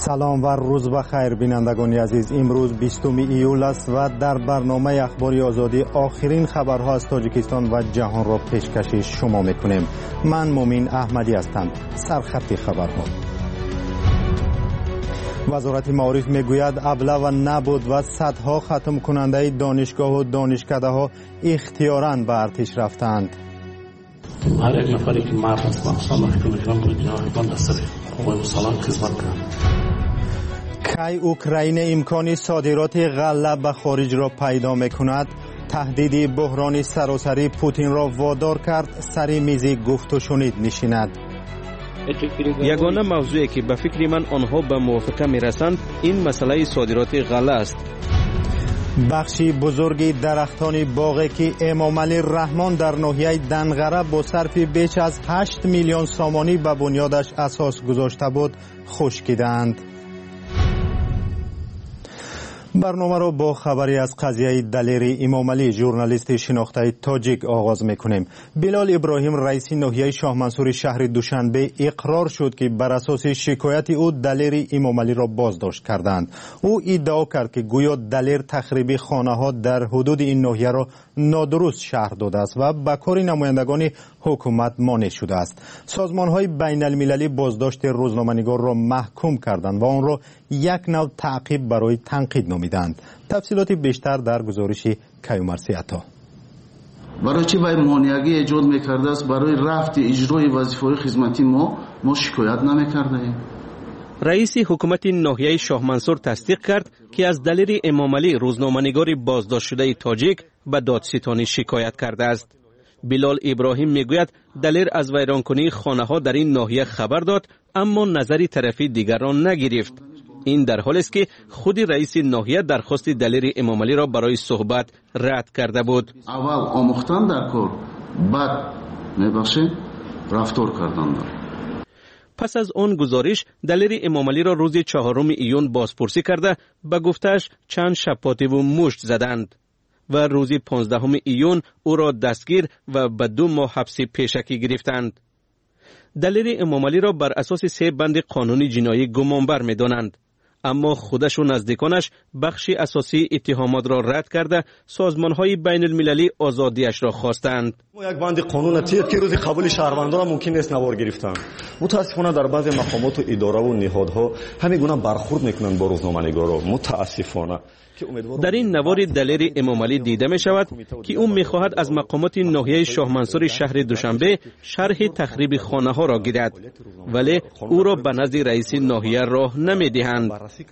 سلام و روز بخیر بینندگان عزیز. امروز 20 ایول است و در برنامه اخباری آزادی آخرین خبرها از تاجیکستان و جهان را پیشکش شما میکنیم. من مومین احمدی هستم. سرخط خبرها: وزارت معارف میگوید ابله و نبود و صدها ختم کننده دانشگاه و دانشکده ها اختیاراً به ارتش رفتند. هر یک نفری که مرد است مخصوصا وقتی که میتونم که جناح بند سر قوای مسلح خدمت کنم. کی اوکراین امکان صادرات غله به خارج را پیدا میکند؟ تهدید بحران سراسری پوتین را وادار کرد سر میز گفت و شنید نشیند. یگانه موضوعی که به فکر من آنها به موافقه میرسند این مسئله صادرات غله است. بخشی بزرگی درختان باغی که امام علی رحمان در ناحیه دنغره با صرف بیش از 8 میلیون سامانی به بنیادش اساس گذاشته بود خشکیدند. برنامه را با خبری از قضیه دلیر امام علی ژورنالیست شناخته تاجیک آغاز میکنیم. بلال ابراهیم رئیس ناحیه شاه منصور شهر دوشنبه اقرار شد که بر اساس شکایت او دلیر امام علی را بازداشت کردند. او ادعا کرد که گویا دلیر تخریب خانه ها در حدود این ناحیه را نادرست شرح داده است و به کار نمایندگان حکومت مانع شده است. سازمان های بین المللی بازداشت روزنامه‌نگار را محکوم کردند و آن را یک نوع تعقیب برای تنقید نامیدند. تفصیلات بیشتر در گزارش کیومرثی عطا. برای چی باید مانعگی ایجاد میکرده است؟ برای رفت اجرای وظیفه‌های خدمتی ما شکایت نمیکرده. رئیس حکومت ناحیه شاه منصور تصدیق کرد که از دلیر امام علی روزنامه‌نگار بازداشت شده تاجیک به دادستانی شکایت کرده است. بلال ابراهیم میگوید دلیر از ویرانکنی خانه‌ها در این ناحیه خبر داد اما نظری طرفی دیگر را نگرفت. این در حالی است که خود رئیس ناحیه درخواست دلیر امام علی را برای صحبت رد کرده بود. اول آموختن در کار، بعد میبخشید رفتار کردن. پس از آن گزارش دلیر امام علی را روز 4 ایون بازپرسی کرده به گفتش چند شپاتی و مشت زدند و روز 15 ایون او را دستگیر و به 2 ماه حبس پیشکی گرفتند. دلیر امام علی را بر اساس 3 بند قانونی جنایی گمانبر می‌دانند، اما خودش و نزدیکانش بخشی اساسی اتهامات را رد کرده سازمان‌های بین المللی آزادیش را خواستند. یک بند قانون تیپ که روز قبول شهروندان را ممکن است نوار گرفتن. متاسفانه در بعضی مقامات و اداره و نهادها همین گونه برخورد میکنند با روزنامه‌نگارا. متاسفانه در این نوار دلیر امام علی دیده می شود که او می خواهد از مقامات ناحیه شاه منصور شهر دوشنبه شرح تخریب خانه ها را گیرد، ولی او را به نزد رئیس ناحیه راه نمی دهند.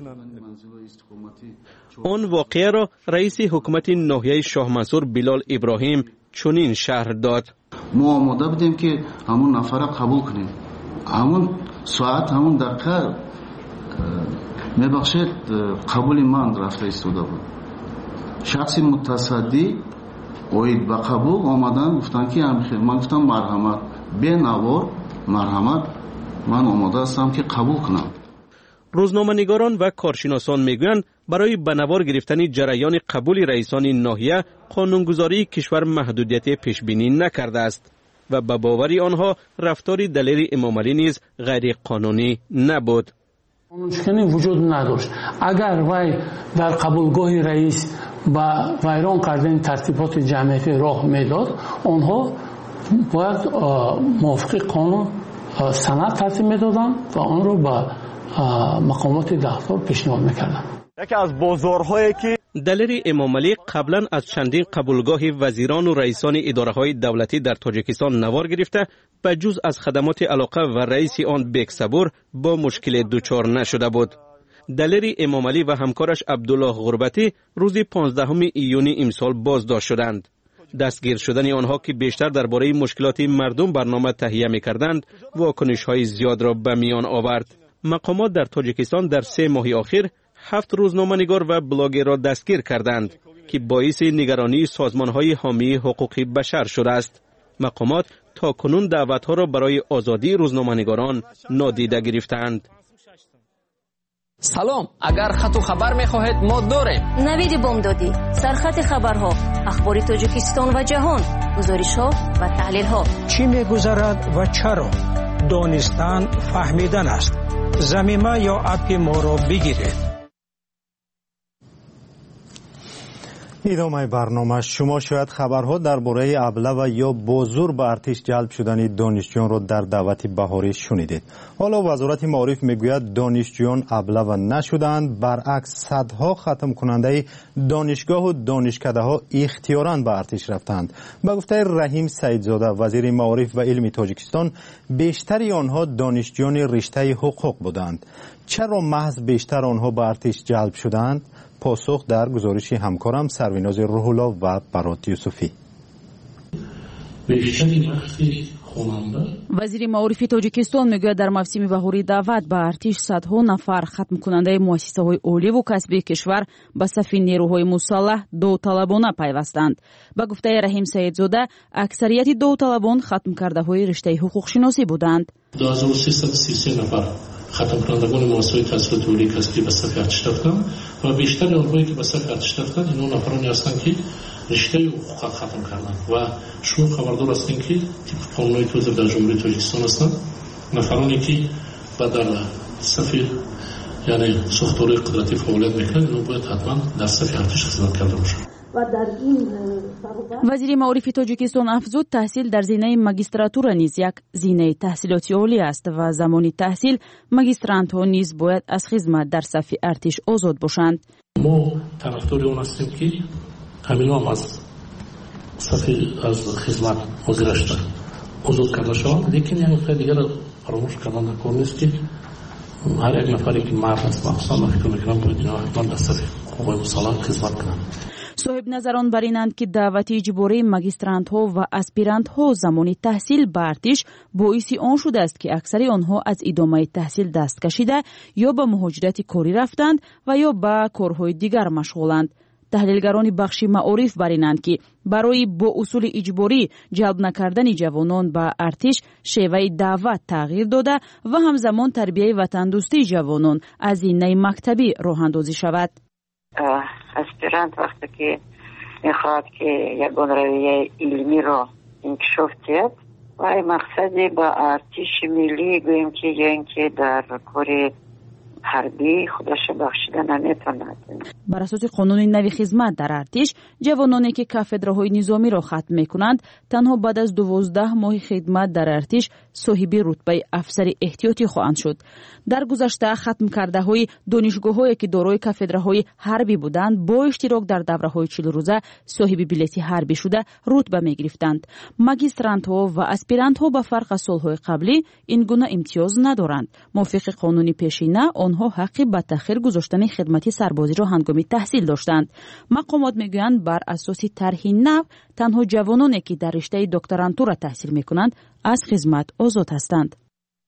آن واقعه را رئیس حکومت ناحیه شاه منصور بلال ابراهیم چنین شرح داد: ما آماده بودیم که همون نفر را قبول کنیم، همون ساعت همون دقیقه میبخشید قبول من رفته ایستاده بود. شخص متصدی اوید به قبول آمدن گفتن که من گفتم مرحمت به نوار مرحمت من آماده هستم که قبول کنم. روزنامه‌نگاران و کارشناسان میگویند برای به نوار گرفتن جریان قبول رئیسان ناحیه قانونگذاری کشور محدودیت پیش بینی نکرده است و به باور آنها رفتار دلیر امام علی نیز غیر قانونی نبود. قانونشکنی وجود نداشت. اگر وی در قبولگاه رئیس با ویران کردن ترتیبات جمعیتی راه میداد، آنها باید موافق قانون سند ترتیب میدادند و آن را به مقامات دفتر پیشنهاد میکردند. یکی از بازارهایی که دلیر امام علی قبلا از چندین قبولگاه وزیران و رئیسان اداره‌های دولتی در تاجیکستان نوار گرفته به جز از خدمات علاقه و رئیس آن بیگ صبور با مشکل دچار نشده بود. دلیر امام علی و همکارش عبدالله غربتی روز 15 ایون امسال بازداشت شدند. دستگیر شدن آنها که بیشتر درباره مشکلات مردم برنامه تهیه می‌کردند، واکنش‌های زیاد را به میان آورد. مقامات در تاجیکستان در 3 ماه اخیر 7 روزنامه‌نگار و بلاگر را دستگیر کردند که باعث نگرانی سازمان‌های حامی حقوق بشر شده است. مقامات تا کنون دعوت‌ها را برای آزادی روزنامه‌نگاران نادیده گرفتند. سلام، اگر خط و خبر می‌خواهید ما داریم. نوید بامدادی، سرخط خبرها، اخبار تاجیکستان و جهان، گزارش‌ها و تحلیل‌ها. چی می‌گذرد و چرا؟ دانستن فهمیدن است. زمینه یا اپ ما را بگیرید. ادامه برنامه. شما شاید خبرها درباره ابله و یا بازور به ارتش جلب شدن دانشجویان را در دعوت بهاری شنیدید. حالا وزارت معارف میگوید دانشجویان ابله و نشدند، برعکس صدها ختم کننده دانشگاه و دانشکده ها اختیاراً به ارتش رفتند. به گفته رحیم سیدزاده وزیر معارف و علم تاجیکستان، بیشتر آنها دانشجویان رشته حقوق بودند. چرا محض بیشتر آنها به ارتش جلب شدند؟ پاسخ در گزارش همکارم سرویناز روح‌الله و برات یوسفی. وزیر معارف تاجیکستان میگوید در موسم بهاری دعوت به ارتش صدها نفر ختم کننده مؤسسه‌های عالی و کسبی کشور به صف نیروهای مسلح داوطلبانه پیوستند. به گفته رحیم سیدزاده، اکثریت داوطلبان ختم کرده‌های رشته حقوق شناسی بودند. 2333 نفر ختم کنندگان مؤسسه‌های تحصیلات عالی کسبی به صف ارتش رفتند و بیشتر آنهایی که به صف ارتش رفتند این نفرانی هستند که رشته حقوق ختم کردند و شما خبردار هستید که طبق قانون‌های توزیع در جمهوری تاجیکستان هستند. نفرانی که در صف یعنی ساختارهای قدرتی فعالیت میکنند اینو باید حتما در صف ارتش خدمت کرده باشند. وزیر معارف تاجیکستان افزود تحصیل در زینه ماگیستراتورا نیز یک زینه تحصیلاتی عالی است و زمانی تحصیل ماگیسترانت‌ها نیز باید از خدمت در صف ارتش آزاد باشند. ما طرفدار آن هستیم که همینا هم از صف از خدمت گذشته آزاد کرده شوند، لیکن یک نکته دیگر فراموش کردن کار نیست که هر یک نفری که مرد است مخصوصا فکر میکنم باید اینا حتما در صف قوای مسلح خدمت کنند. صاحب نظران بر اینند که دعوت اجباری ماگیسترانت ها و اسپیرانت ها زمانی تحصیل به ارتش باعث آن شده است که اکثر آنها از ادامه تحصیل دست کشیده یا به مهاجرت کاری رفتند و یا به کارهای دیگر مشغولند. تحلیلگران بخش معارف بر اینند که برای با اصول اجباری جلب نکردن جوانان به ارتش شیوه دعوت تغییر داده و همزمان تربیت وطن دوستی جوانان از زینه مکتبی راه اندازی شود. اسپیرانت وقتی که میخواد که یک رویه علمی را انکشاف دهد و مقصدی با ارتش ملی گویم که یا اینکه در کار حربی خودش بخشیده نمیتوند. بر اساس قانون نوی خدمت در ارتش جوانانی که کافدرهای نظامی را ختم میکنند تنها بعد از 12 ماه خدمت در ارتش صاحب رتبه افسر احتیاطی خواهند شد. در گذشته ختم کرده های دانشگاه‌هایی که دارای کافدرهای حربی بودند با اشتراک در دوره‌های 40 روزه صاحب بلیت حربی شده رتبه می‌گرفتند. ماگیسترانت‌ها و اسپیرانت‌ها به فرق از سال‌های قبلی این گونه امتیاز ندارند. موافق قانونی پیشینه آنها حق به تأخیر گذاشتن خدمت سربازی را هنگام تحصیل داشتند. مقامات میگویند بر اساس طرح نو تنها جوانانی که در رشته دکترانتورا تحصیل میکنند از خدمت آزاد هستند.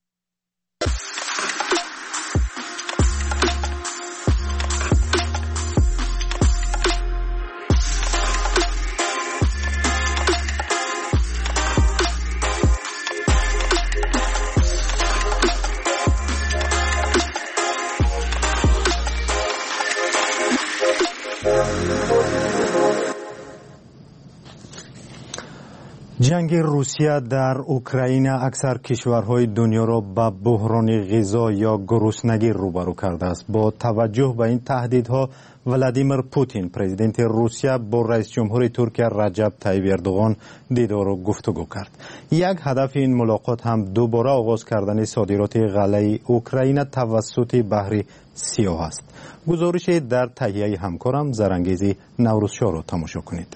جنگ روسیه در اوکراین اکثر کشورهای دنیا را به بحران غذا یا گرسنگی روبرو کرده است. با توجه به این تهدیدها ولادیمیر پوتین پرزیدنت روسیه با رئیس جمهور ترکیه رجب طیب اردوغان دیدار و گفتگو کرد. یک هدف این ملاقات هم دوباره آغاز کردن صادرات غله اوکراین توسط بحر سیاه است. گزارش در تهیه همکارم زرانگیز نوروزشاه را تماشا کنید.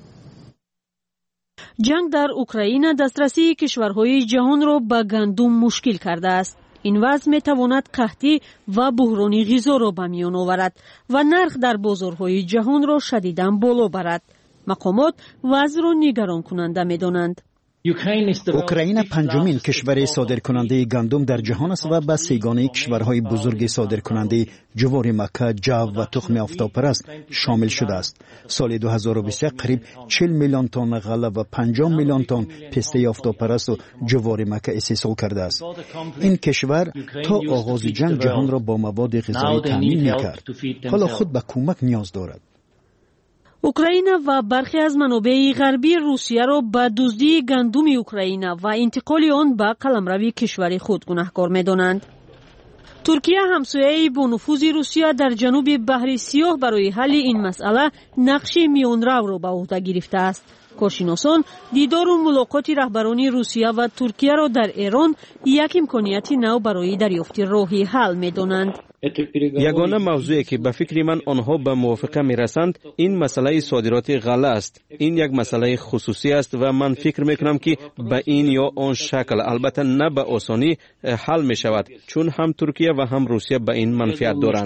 جنگ در اوکراین دسترسی کشورهای جهان را به گندم مشکل کرده است. این وضع می تواند قحطی و بحران غذا را به میان آورد و نرخ در بازارهای جهان را شدیداً بالا برد. مقامات وضع را نگران کننده می دانند. اوکراین پنجمین کشور صادرکننده گندم در جهان است و به سگانه کشورهای بزرگ صادرکننده جوار مکه، جو و تخم آفتابپرست شامل شده است. سال 2021 قریب 40 میلیون تن غله و 50 میلیون تن پسته آفتابپرست و جوار مکه استحصال کرده است. این کشور تا آغاز جنگ جهان را با مواد غذایی تامین می‌کرد. حالا خود به کمک نیاز دارد. اوکراین و برخی از منابع غربی روسیه را به دزدی گندم اوکراین و انتقال آن به قلمرو کشور خود گناهکار می‌دانند. ترکیه همسایه با نفوذ روسیه در جنوب بحر سیاه برای حل این مسئله نقش میانرو را به عهده گرفته است. کارشناسان دیدار و ملاقات رهبران روسیه و ترکیه را در ایران یک امکانیت نو برای دریافت راه حل می‌دانند. یگانه موضوعی که به فکر من آنها به موافقه میرسند این مسئله صادرات غله است. این یک مسئله خصوصی است و من فکر میکنم که به این یا آن شکل، البته نه به آسانی، حل می شود، چون هم ترکیه و هم روسیه به این منفعت دارند.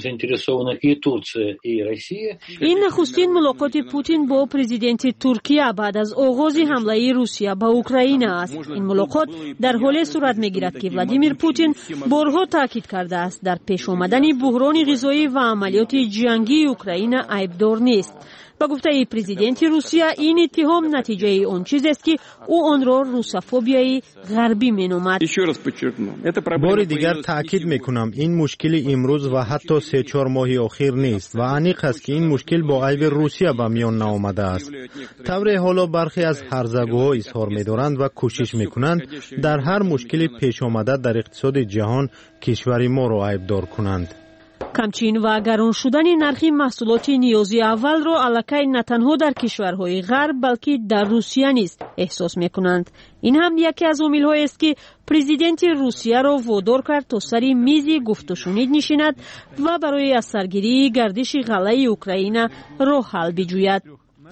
این نخستین ملاقات پوتین با پرزیدنت ترکیه بعد از آغاز حمله روسیه به اوکراین است. این ملاقات در حالی صورت میگیرد که ولادیمیر پوتین بارها تاکید کرده است در پیش آمدن بحران غذایی و عملیات جنگی اوکراین عیبدار نیست. با گفته پرزیدنت روسیه این اتهام نتیجه آن چیز است که او آن را روسافوبیای غربی مینامد. بار دیگر تاکید میکنم این مشکل امروز و حتی 3-4 ماه اخیر نیست و عمیق است که این مشکل با عیب روسیه به میان نآمده است. طور حالا برخی از هرزگوها اظهار می‌دارند و کوشش میکنند در هر مشکل پیش آمده در اقتصاد جهان کشور ما را عیبدار کنند. کمچین و گران شدن نرخ محصولات نیازی اول را الکی نه تنها در کشورهای غرب بلکه در روسیه نیز احساس میکنند. این هم یکی از عامل‌هایی است که پرزیدنت روسیه را وادار کرد تا سر میز گفت و شنید نشیند و برای از سرگیری گردش غله اوکراین راه حل بجوید.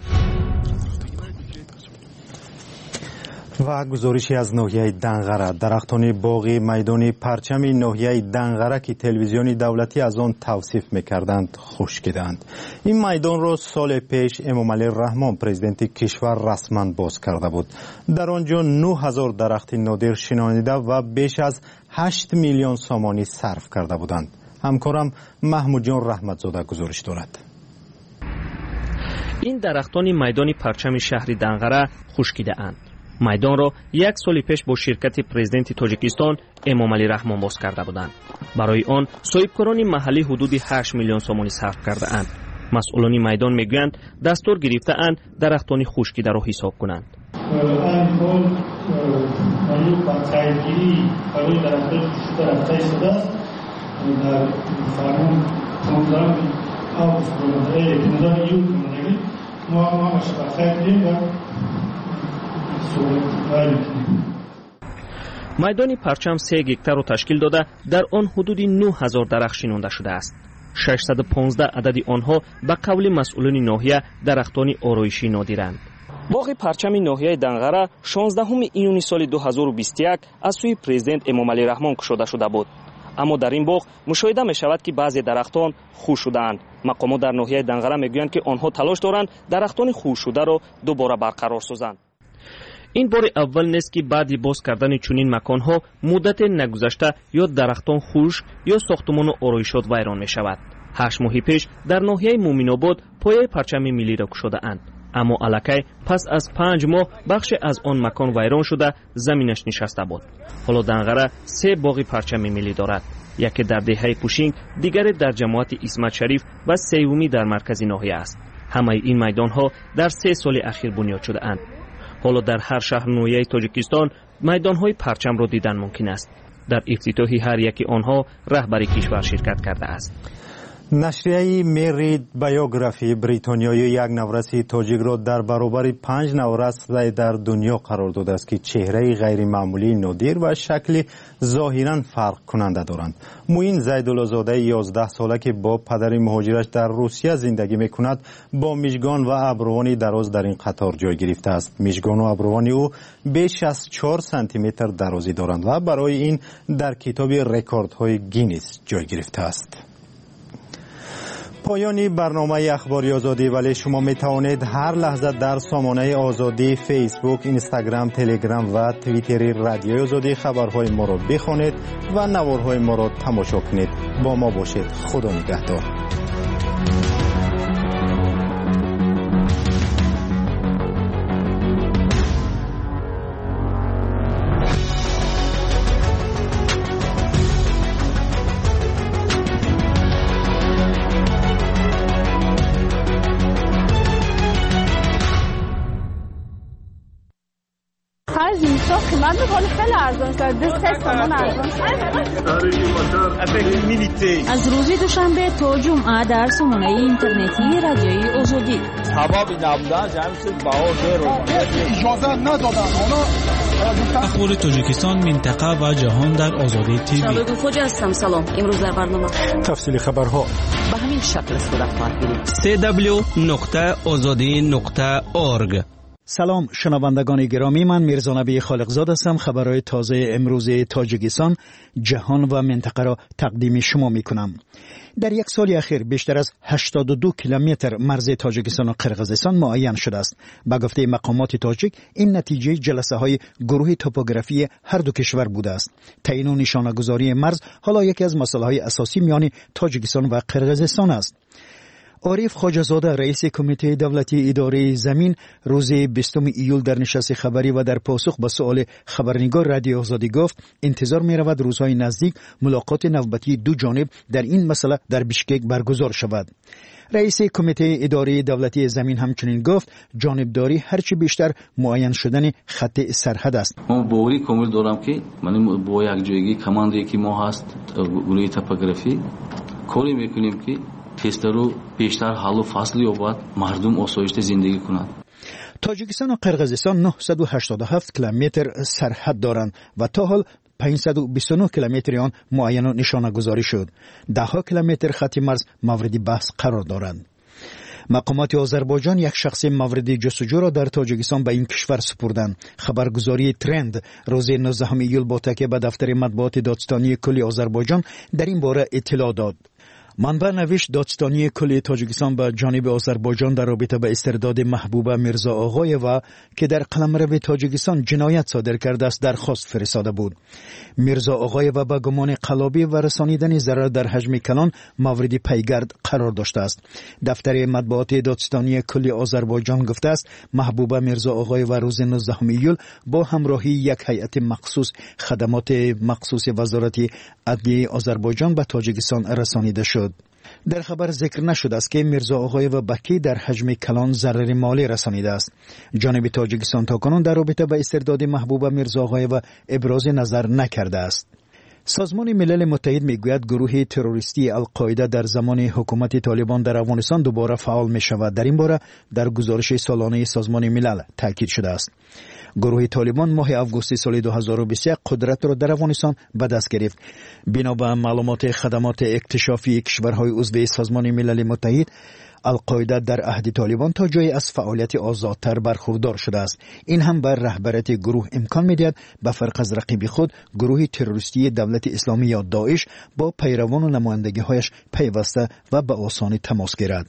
و گزارشی از ناحیه دنغره، درختان باغ میدان پرچم ناحیه دنغره که تلویزیون دولتی از آن توصیف میکردند خشکیدند. این میدان را سال پیش امامعلی رحمان پرزیدنت کشور رسما باز کرده بود. در آنجا 9000 درخت نادر شنانیده و بیش از 8 میلیون سامانی صرف کرده بودند. همکارم محمود جان رحمتزاده گزارش دارد. این درختان میدان پرچم شهر دنغره خشکیده اند. میدان را یک سال پیش با شرکت پرزیدنت تاجیکستان امامعلی رحمان باز کرده بودند. برای آن صاحبکاران محلی حدود 8 میلیون سامانی صرف کرده اند. مسئولان میدان میگویند دستور گرفته اند درختان خشکیده را حساب کنند. میدان پرچم 3 هکتار را تشکیل داده در آن حدود 9000 درخت شنانده شده است. 615 عدد آنها به قول مسئولان ناحیه درختان آرایشی نادرند. باغ پرچم ناحیه دنغره 16 ایونی سال 2021 از سوی پرزیدنت امامعلی رحمان کشوده شده بود. اما در این باغ مشاهده می شود که بعضی درختان خشک شده‌اند. مقامات در ناحیه دنغره میگویند که آنها تلاش دارند درختان خشک شده را دوباره برقرار سازند. این بار اول نیست که بعد باز کردن چنین مکانها مدت نگذشته یا درختان خشک یا ساختمان و آرایشات ویران می شود. 8 ماه پیش در ناحیه مومن‌آباد پایه پرچم ملی را کشیده اند. اما الکی پس از 5 ماه بخش از آن مکان ویران شده زمینش نشسته بود. حالا دنغره 3 باغ پرچم ملی دارد. یکی در دهه پوشینگ، دیگری در جماعت اسمت شریف و سومی در مرکز ناحیه است. همه این میدانها در 3 سال اخیر بنیاد شده اند. حالا در هر شهر ناحیه تاجیکستان میدانهای پرچم را دیدن ممکن است. در افتتاح هر یکی آنها رهبر کشور شرکت کرده است. نشریه میرید بایوگرافی بریتانیایی یک نورس تاجیک را در برابر 5 نورس در دنیا قرار داده است که چهره غیر معمولی نادر و شکل ظاهرا فرق کننده دارند. موین زیدالله‌زاده 11 ساله که با پدر مهاجرش در روسیه زندگی میکند با میشگان و ابروان دراز در این قطار جای گرفته است. میشگان و ابروان او بیش از 4 سانتی متر درازی دارند و برای این در کتاب رکوردهای گینیس جای گرفته است. پایانی برنامه اخباری آزادی، ولی شما می توانید هر لحظه در سامانه آزادی، فیسبوک، اینستاگرام، تلگرام و توییتر رادیو آزادی خبرهای ما را بخوانید و نوارهای ما را تماشا کنید. با ما باشید. خدا نگهدار. من می‌خوام خیلی ارزان شده 3 تومن ارزان از روز دوشنبه تا جمعه در سامانه اینترنتی رادیوی آزادی اجازه ندادن اخبار تاجیکستان، منطقه و جهان در آزادی تیوی. شباب خوج هستم. سلام. امروز در برنامه تفصیل خبرها به همین شکل صورت خواهد گرفت. www.azadi.org. سلام شنوندگان گرامی، من میرزا نبی خالقزاد هستم. خبرهای تازه امروز تاجیکستان، جهان و منطقه را تقدیم شما می کنم. در یک سال اخیر بیشتر از 82 کیلومتر مرز تاجیکستان و قرقیزستان معین شده است. به گفته مقامات تاجیک این نتیجه جلسه های گروه توپوگرافی هر دو کشور بوده است. تعیین و نشانه‌گذاری مرز حالا یکی از مسائل های اساسی میان تاجیکستان و قرقیزستان است. عارف خواجه‌زاده رئیس کمیته دولتی اداره زمین روز 20 ایول در نشست خبری و در پاسخ به سؤال خبرنگار رادیو آزادی گفت انتظار می‌رود روزهای نزدیک ملاقات نوبتی دو جانب در این مسئله در بیشکک برگزار شود. رئیس کمیته اداره دولتی زمین همچنین گفت جانبداری هرچی بیشتر معین شدن خط سرحد است. ما باوری کامل دارم که من با یک جایگی کماندی که ما هست گروه توپوگرافی کاری میکنیم که تسترو بیشتر حل و فصل یابد، مردم آسایشته زندگی کنند. تاجیکستان و قرقیزستان 987 کیلومتر سرحد دارند و تا حال 529 کیلومتر آن معین و نشانه گذاری شد. 10 کیلومتر خط مرز مورد بحث قرار دارند. مقامات آذربایجان یک شخص مورد جستجو را در تاجیکستان به این کشور سپردند. خبرگزاری ترند روز 19 ایول با تکیه به دفتر مطبوعات دادستانی کلی آذربایجان در این باره اطلاع داد. منبع نوشت دادستانی کلی تاجیکستان به جانب آذربایجان در رابطه به استرداد محبوبه میرزا آقایوا که در قلمرو تاجیکستان جنایت صادر کرده است درخواست فرستاده بود. میرزا آقایوا به گمان قلابی و رسانیدن ضرر در حجم کلان مورد پیگرد قرار داشته است. دفتر مطبوعات دادستانی کلی آذربایجان گفته است محبوبه میرزا آقایوا روز 19 ایول با همراهی یک هیئت مخصوص خدمات مخصوص وزارت عدلیه آذربایجان به تاجیکستان رسانیده شد. در خبر ذکر نشده است که میرزا آقایوا به کی در حجم کلان ضرر مالی رسانیده است. جانب تاجیکستان تاکنون در رابطه با استرداد محبوبه میرزا آقایوا ابراز نظر نکرده است. سازمان ملل متحد میگوید گروه تروریستی القاعده در زمان حکومت طالبان در افغانستان دوباره فعال می شود. در این باره در گزارش سالانه سازمان ملل تاکید شده است. گروه طالبان ماه آگوست سال 2021 قدرت را در افغانستان به دست گرفت. بنا به معلومات خدمات اکتشافی کشورهای عضو سازمان ملل متحد، القاعده در عهد طالبان تا جای از فعالیت آزادتر برخوردار شده است. این هم بر رهبریت گروه امکان می‌دهد به فرق از رقیب خود گروه تروریستی دولت اسلامی یا داعش با پیروان و نمایندگی‌هایش پیوسته و به آسانی تماس گیرد.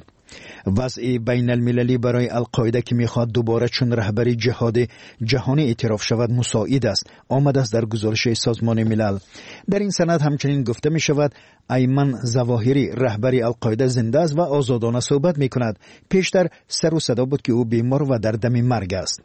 وضع بین المللی برای القاعده که میخواد دوباره چون رهبری جهاد جهانی اعتراف شود مساعد است آمده است در گزارش سازمان ملل. در این سند همچنین گفته می شود ایمن ظواهری رهبری القاعده زنده است و آزادانه صحبت می کند. پیشتر سر و صدا بود که او بیمار و در دم مرگ است.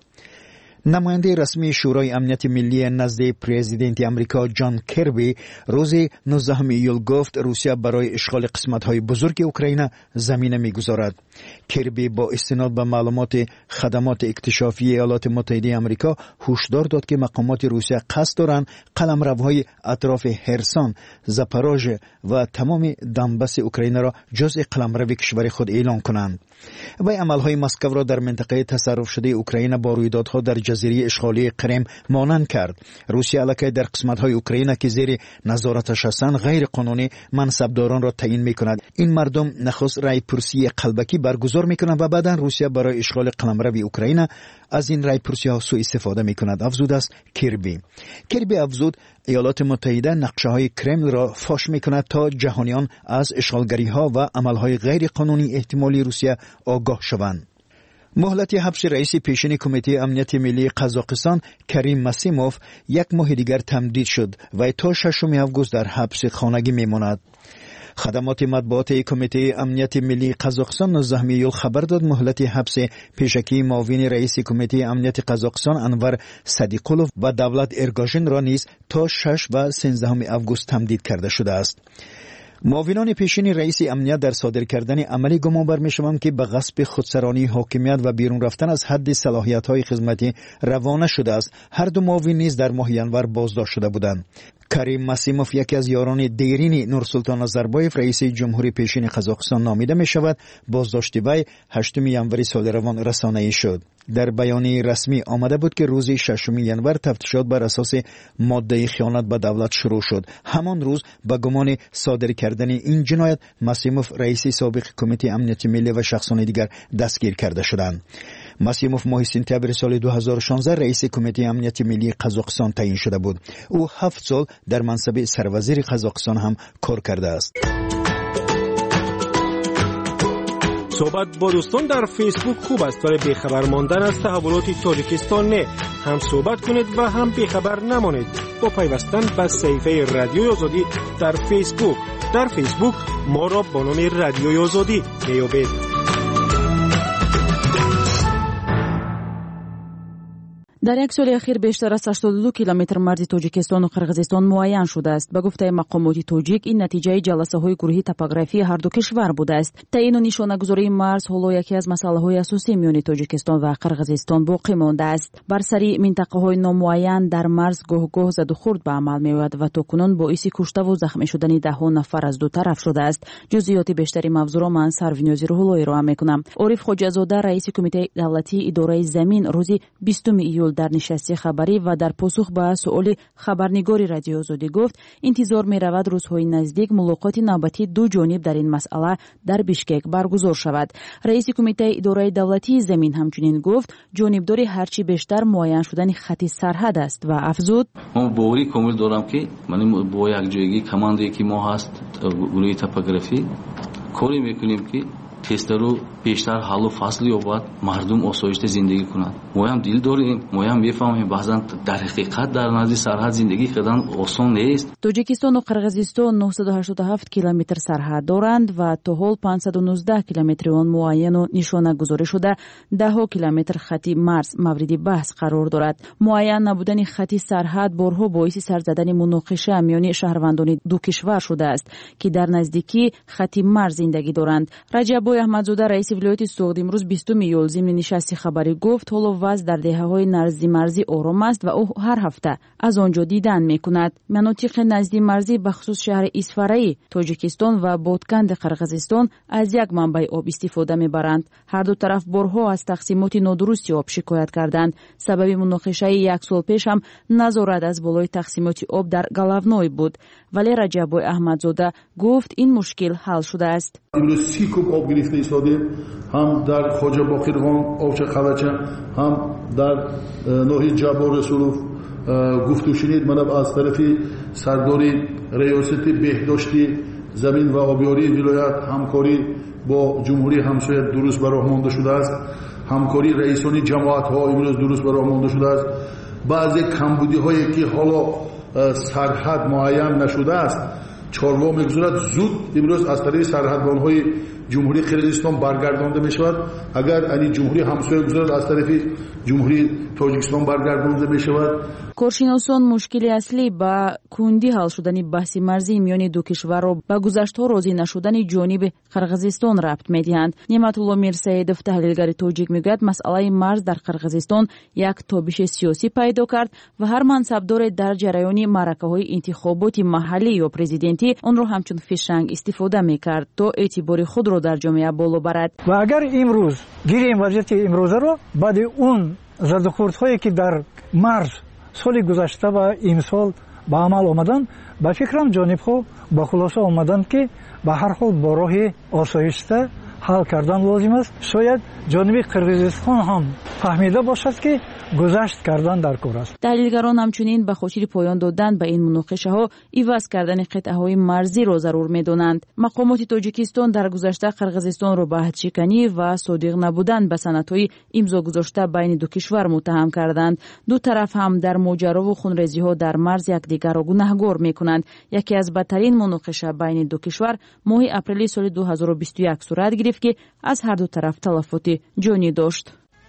نماینده رسمی شورای امنیت ملی نزد پرزیدنت امریکا جان کربی روز 19 ایول گفت روسیه برای اشغال قسمت‌های بزرگ اوکراین زمینه می‌گذارد. کربی با استناد به معلومات خدمات اکتشافی ایالات متحده آمریکا هشدار داد که مقامات روسیه قصد دارند قلمروهای اطراف هرسان، زاپاروژه و تمام دنباس اوکراین را جزء قلمرو کشور خود اعلام کنند. و عملهای مسکو را در منطقه تصرف شده اوکراین با رویدادها در جزیره اشغالی کریم مانند کرد. روسیه علاقه در قسمت‌های اوکراین که زیر نظارتش هستند غیر قانونی منصبداران را تعیین می‌کند. این مردم نخست رای پرسی قلبکی برگزار می‌کنند و بعداً روسیه برای اشغال قلمرو اوکراین از این رای پرسی‌ها سوء استفاده می‌کند. افزود است کربی افزود ایالات متحده نقشه‌های کرمل را فاش می‌کند تا جهانیان از اشغالگری‌ها و عمل‌های غیر قانونی احتمالی روسیه آگاه شوند. مهلت حبس رئیس پیشین کمیته امنیت ملی قزاقستان کریم مسیموف یک ماه دیگر تمدید شد و تا 6 آگوست در حبس خانگی میماند. خدمات مطبوعات کمیته امنیت ملی قزاقستان 19 ایول خبر داد مهلت حبس پیشکی معاون رئیس کمیته امنیت قزاقستان انور صدیقولوف و دولت ارگاژن را نیز تا 6 و 13 آگوست تمدید کرده شده است. معاونان پیشین رئیس امنیت در صادر کردن عملی گمان بر می‌شوند که به غصب خودسرانی حاکمیت و بیرون رفتن از حد صلاحیت‌های خدمتی روانه شده است. هر دو معاون نیز در ماه ینور بازداشت شده بودند. کریم مسیموف یکی از یاران دیرین نورسلطان نظربایف رئیس جمهوری پیشین قزاقستان نامیده می شود. بازداشت وی 8 ینور سال روان رسانه‌ای شد. در بیانیه رسمی آمده بود که روز 6 ینور تفتیشات بر اساس ماده خیانت به دولت شروع شد. همان روز با گمان صادر کردن این جنایت مسیموف رئیس سابق کمیته امنیت ملی و شخصان دیگر دستگیر کرده شدند. مسیموف ماه سپتامبر سال 2016 رئیس کمیته امنیت ملی قزاقستان تعیین شده بود. او 7 سال در منصب سروزیر قزاقستان هم کار کرده است. صحبت با دوستان در فیسبوک خوب است ولی بیخبر ماندن از تحولات تاجیکستان نه. هم صحبت کنید و هم بیخبر نمانید با پیوستن به صفحه رادیوی آزادی در فیسبوک. در فیسبوک ما را با نام رادیوی آزادی میابید. در یک سال اخیر بیشتر از 82 کیلومتر مرز تاجیکستان و قرقیزستان معین شده است. به گفته مقامات تاجیک این نتیجه جلسه‌های گروهی توپوگرافی هر دو کشور بوده است. تعیین و نشانه‌گذاری مرز حالا یکی از مسائل‌های اساسی میان تاجیکستان و قرقیزستان باقی مانده است. بر سری منطقه‌های نامعین در مرز گاه زد و خورد به عمل می‌آید و تاکنون باعث کشته و زخمی شدن ده‌ها نفر از دو طرف شده است. جزئیات بیشتری موضوع را من سروینازی روح‌اللهی را می‌کنم. عارف خواجه‌زاده رئیس کمیته دولتی اداره زمین روز 20 ایول در نشست خبری و در پاسخ به سؤال خبرنگار رادیو آزادی گفت انتظار می رود روزهای نزدیک ملاقات نوبتی دو جانب در این مسئله در بیشکک برگزار شود. رئیس کمیته اداره دولتی زمین همچنین گفت جانبداری هرچی بیشتر معین شدن خط سرحد است و افزود ما باوری کامل دارم که من با یک جایگی کماندی که ما هست گروه توپوگرافی کاری میکنیم که تستا رو بیشتر حل و فصل یابد مردم آسایشته زندگی کنند. ما هم دل داریم، ما هم میفهمیم بعضا در حقیقت در نزد سرحد زندگی کردن آسان نیست. تاجیکستان و قرقیزستان 987 کیلومتر سرحد دارند و تا حال 519 کیلومتر آن معین و نشانه گذاری شده. 10 کیلومتر خط مرز مورد بحث قرار دارد. معین نبودن خط سرحد بارها باعث سر زدن مناقشه میان شهروندان دو کشور شده است که در نزدیکی خط مرز زندگی دارند. رجب احمدزاده رئیس ولایت سوغد امروز 20 ایول ضمن نشست خبری گفت حالا وضع در دهه‌های نزدیک مرزی آرام است و او هر هفته از آنجا دیدن می‌کند. مناطق نزدیک مرزی به خصوص شهر اسفرایی تاجیکستان و بادکند قرقیزستان از یک منبع آب استفاده می‌برند. هر دو طرف بارها از تقسیمات نادرست آب شکایت کردند. سبب مناقشه یک سال پیش هم نظارت از بالای تقسیمات آب در گلونوی بود. ولی رجب احمدزاده گفت این مشکل حل شده است. امروز 30 کوب آب گرفته ایستادیم هم در خواجه باقرخان آبچه خلچه هم در ناحیه جبار رسولوف گفتگو شنید. من از طرف سرداری ریاست بهداشتی زمین و آبیاری ولایت همکاری با جمهوری همسایه درست به راه مانده شده است. همکاری رئیسانی جماعت ها امروز درست به راه مانده شده است. بعضی کمبودی هایی که حالا سرحد معین نشده است چاروا میگذارد زود امروز از طریق سرحدبان‌های جمهوری قرقیزستان برگردانده میشود. اگر این جمهوری همسایه گذارد از طریق جمهوری تاجیکستان برگردانده میشود. کارشناسان مشکل اصلی با کندی حل شدن بحث مرزی میان دو کشور را به گذشته راضی نشدن جانب قرقیزستان ربط میدهند. نعمت الله میرسیدوف تحلیلگر تاجیک میگوید مسئله مرز در قرقیزستان یک تابش سیاسی پیدا کرد و هر منصبدار در جریان معرکه‌های انتخابات محلی یا پرزیدنتی آن را همچون فشنگ استفاده میکرد تا اعتبار خود را در جامعه بالا برد. و اگر امروز گیریم وضعیت امروزه را بعد اون زدخوردهایی که در مرز سال گذشته و امسال به عمل آمدن به فکرم جانب‌ها به خلاصه آمدند که به هر حال با راه آسایشته حل کردن لازم است. شاید جانب قرقیزستان هم فهمیده باشد که گذشت کردن در کار است. تحلیلگران همچنین به خاطر پایان دادن به این مناقشه ها عوض کردن قطعه های مرزی را ضرور می‌دانند. مقامات تاجیکستان در گذشته قرقیزستان را به عهدشکنی و صادق نبودن به سندهای امضا گذاشته بین دو کشور متهم کردند. دو طرف هم در ماجرا و خونریزی ها در مرز یکدیگر را گنهگار می‌کنند. یکی از بدترین مناقشه بین دو کشور ماه اپریل سال 2021 صورت گرفت که از هر دو طرف تلفات جانی داشت.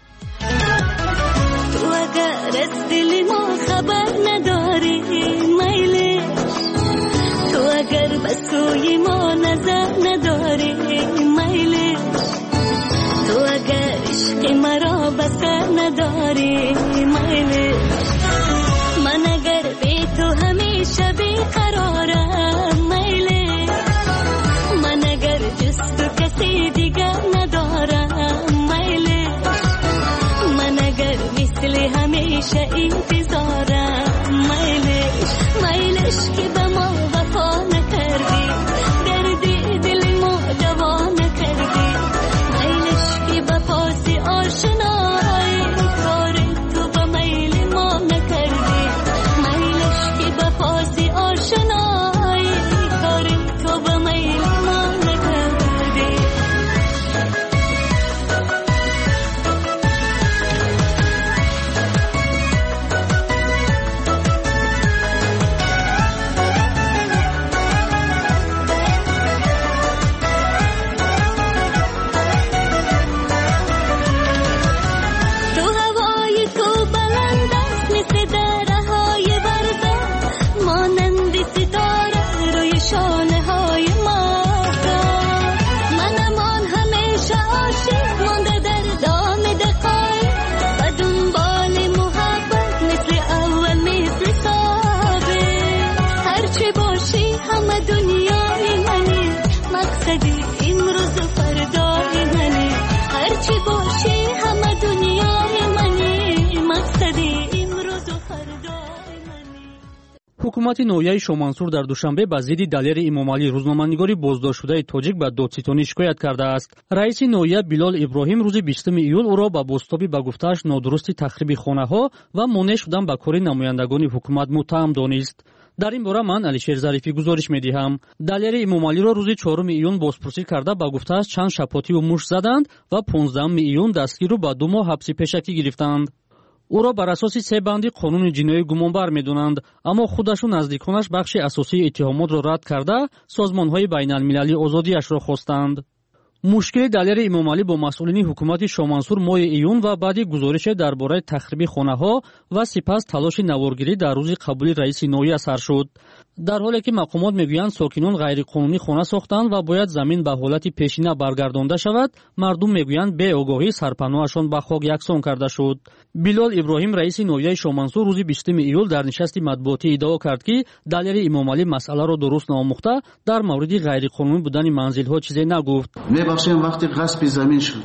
تو اگر از دل ما خبر نداری میلی، تو اگر به سوی ما نظر نداره میلش تو اگر عشق مرا بسر نداره میلش من اگر بی تو همیشه بیقرارم میلش من اگر جز تو کسی دیگر ندارم میلش من اگر مثل همیشه انتظارم میلش میلش که به ما وفا نکردی دردی دل ما دوا نکردی میلش که به پاس آشنایی کار تو به میل ما نکردی میلش که به پاس آشنایی کار تو به میل ما نکردی ҳукумати ноҳияи шомансур дар душанбе ба зидди далери эмомалӣ рӯзноманигори боздоштшудаи тоҷик ба додситонӣ шикоят кардааст. раиси ноҳия Билол Иброҳим рӯзи 20 июл ӯро ба бозтоби ба гуфтааш нодурусти тахриби хонаҳо ва монеъ шудан ба кори намояндагони ҳукумат муттаҳам донист. дар ин бора ман Алишер Зарифӣ гузориш медиҳам. далери эмомалиро рӯзи 4 июн бозпурсӣ карда ба гуфтааш чанд шапотиву мушт заданд ва 15 июн дастгиру ба 2 моҳ ҳабси пешакӣ гирифтанд. ӯро бар асоси се банди қонуни ҷиноӣ гумонбар медонанд, аммо худашу наздиконаш бахши асосии иттиҳомотро рад карда созмонҳои байналмилалӣ озодиашро хостанд. мушкили далери эмомалӣ бо масъулини ҳукумати шомансур моҳи июн ва баъди гузорише дар бораи тахриби хонаҳо ва сипас талоши наворгирӣ дар рӯзи қабули раиси ноҳия сар шуд. дар ҳоле ки мақомот мегӯянд сокинон ғайриқонунӣ хона сохтанд ва бояд замин ба ҳолати пешина баргардонда шавад, мардум мегӯянд бе огоҳӣ сарпаноҳашон ба хок яксон карда шуд. Билол Иброҳим раиси ноҳияи шомансур рӯзи 20 июл дар нишасти матбуотӣ иддао кард, ки далери эмомалӣ масъаларо дуруст наомӯхта дар мавриди ғайриқонунӣ будани манзилҳо чизе нагуфт. мебахшем вақти ғасби замин шуд.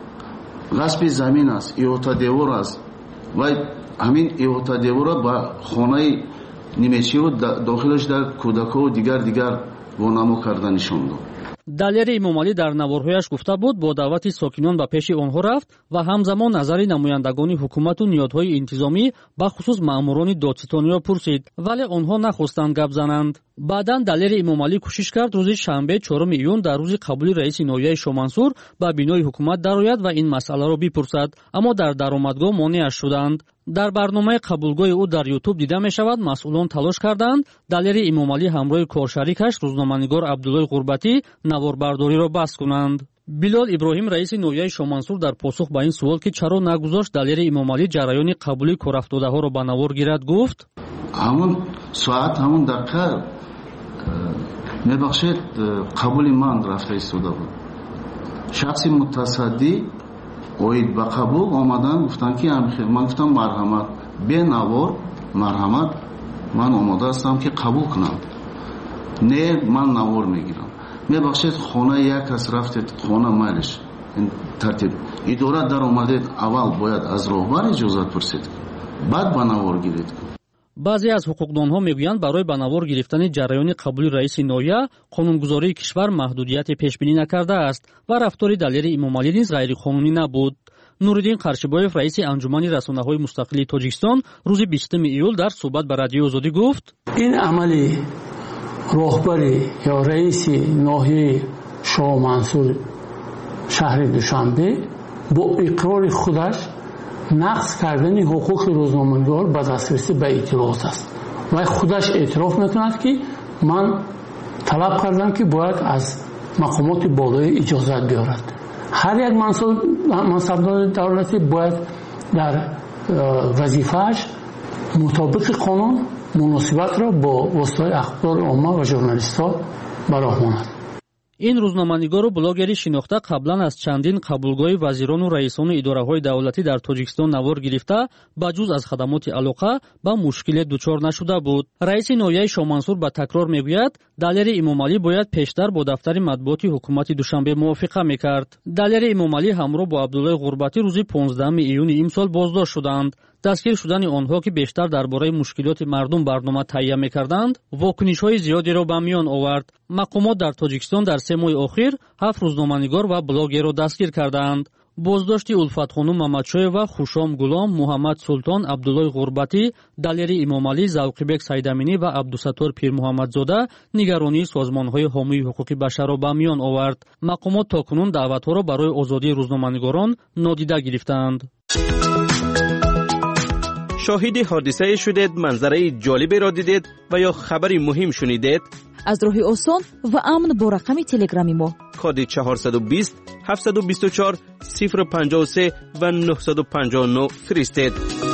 ғасби замин аст, иҳотадевор аст ва ҳамин иҳотадевора ба хонаи нимечиро дохилаш дар кӯдакову дигар вонамо карда нишон дод. далери эмомалӣ дар наворҳояш гуфта буд бо даъвати сокинон ба пеши онҳо рафт ва ҳамзамон назари намояндагони ҳукумату ниҳодҳои интизомӣ бахусус маъмурони додситониро пурсид, вале онҳо нахостанд гап зананд. баъдан далери эмомалӣ кӯшиш кард рӯзи шанбе 4 июн дар рӯзи қабули раиси ноҳияи шомансур ба бинои ҳукумат дарояд ва ин масъаларо бипурсад, аммо дар даромадгоҳ монеаш шуданд. дар барномаи қабулгоҳи ӯ дар ютуб дида мешавад масъулон талош карданд далери эмомалӣ ҳамроҳи коршарикаш рӯзноманигор Абдуллои Ғурбатӣ наворбардориро баҳс кунанд. Билол Иброҳим раиси ноҳияи шомансур дар посух ба ин суол, ки чаро нагузошт далери эмомалӣ ҷараёни қабули корафтодаҳоро ба навор гирад, гуфт: ҳамун соат ҳамун дақиқа мебахшед қабули ман рафта истода буд. шахси мутасаддӣ оид ба қабул омадан гуфтанд ки ман гуфтам марҳамат, бенавор марҳамат, ман омода ҳастам ки қабул кунам, не ман навор мегирам. мебахшед хона як кас рафтед хона майлиш ин тартиб идора дар омадед, аввал бояд аз роҳбар иҷозат пурсед, баъд ба навор гиред. баъзе аз ҳуқуқдонҳо мегӯянд барои ба навор гирифтани ҷараёни қабули раиси ноҳия қонунгузории кишвар маҳдудияте пешбинӣ накардааст ва рафтори далери эмомалӣ низ ғайриқонунӣ набуд. Нуриддин Қаршибоев раиси анҷумани расонаҳои мустақили Тоҷикистон рӯзи 20 июл дар суҳбат ба Радиои Озодӣ гуфт: ин амали роҳбари ё раиси ноҳияи Шоҳ Мансур шаҳри Душанбе бо иқрори худаш нақс кардани ҳуқуқи рӯзноманигор ба дастрасӣ ба иттилоот аст. вай худаш эътироф мекунад ки ман талаб кардам ки бояд аз мақомоти болоӣ иҷозат биёрад. ҳар як мансабдори давлатӣ бояд дар вазифааш мутобиқи қонун муносибатро бо воситаҳои ахбори омма ва журналистҳо ба роҳ монад. این روزنامه‌نگار و بلاگری شناخته قبلا از چندین قبولگاه وزیران و رئیسان اداره‌های دولتی در تاجیکستان نوار گرفته با جز از خدمات علاقه با مشکل دچار نشده بود. رئیس ناحیه شاهمنصور با تکرار میگوید دلیر امامعلی باید پیشتر با دفتر مطبوعات حکومت دوشنبه موافقه میکرد. دلیر امامعلی همراه با عبدالله غربتی روز 15 ایون امسال بازداشت شدند. دستگیر شدن آنها که بیشتر درباره مشکلات مردم برنامه تهیه می‌کردند، واکنش‌های زیادی را به میان آورد. مقامات در تاجیکستان در 3 ماه اخیر 7 روزنامه‌نگار و بلاگر را دستگیر کردند. بازداشت الفتخانم محمدشاه و خوشام گلام، محمد سلطان، عبدالله غربتی، دلیر امامعلی، زوقیبک سیدامینی و عبدالستار پیر محمدزاده نگرانی سازمان‌های حامی حقوق بشر را به میان آورد. مقامات تاکنون دعوت‌ها را برای آزادی روزنامه‌نگاران نادیده گرفتند. شاهد حادثه شدید، منظره جالبی را دیدید و یا خبری مهم شنیدید؟ از راه آسان و امن با رقم تلگرامی ما کد 420 724 053 و 959 فرستید.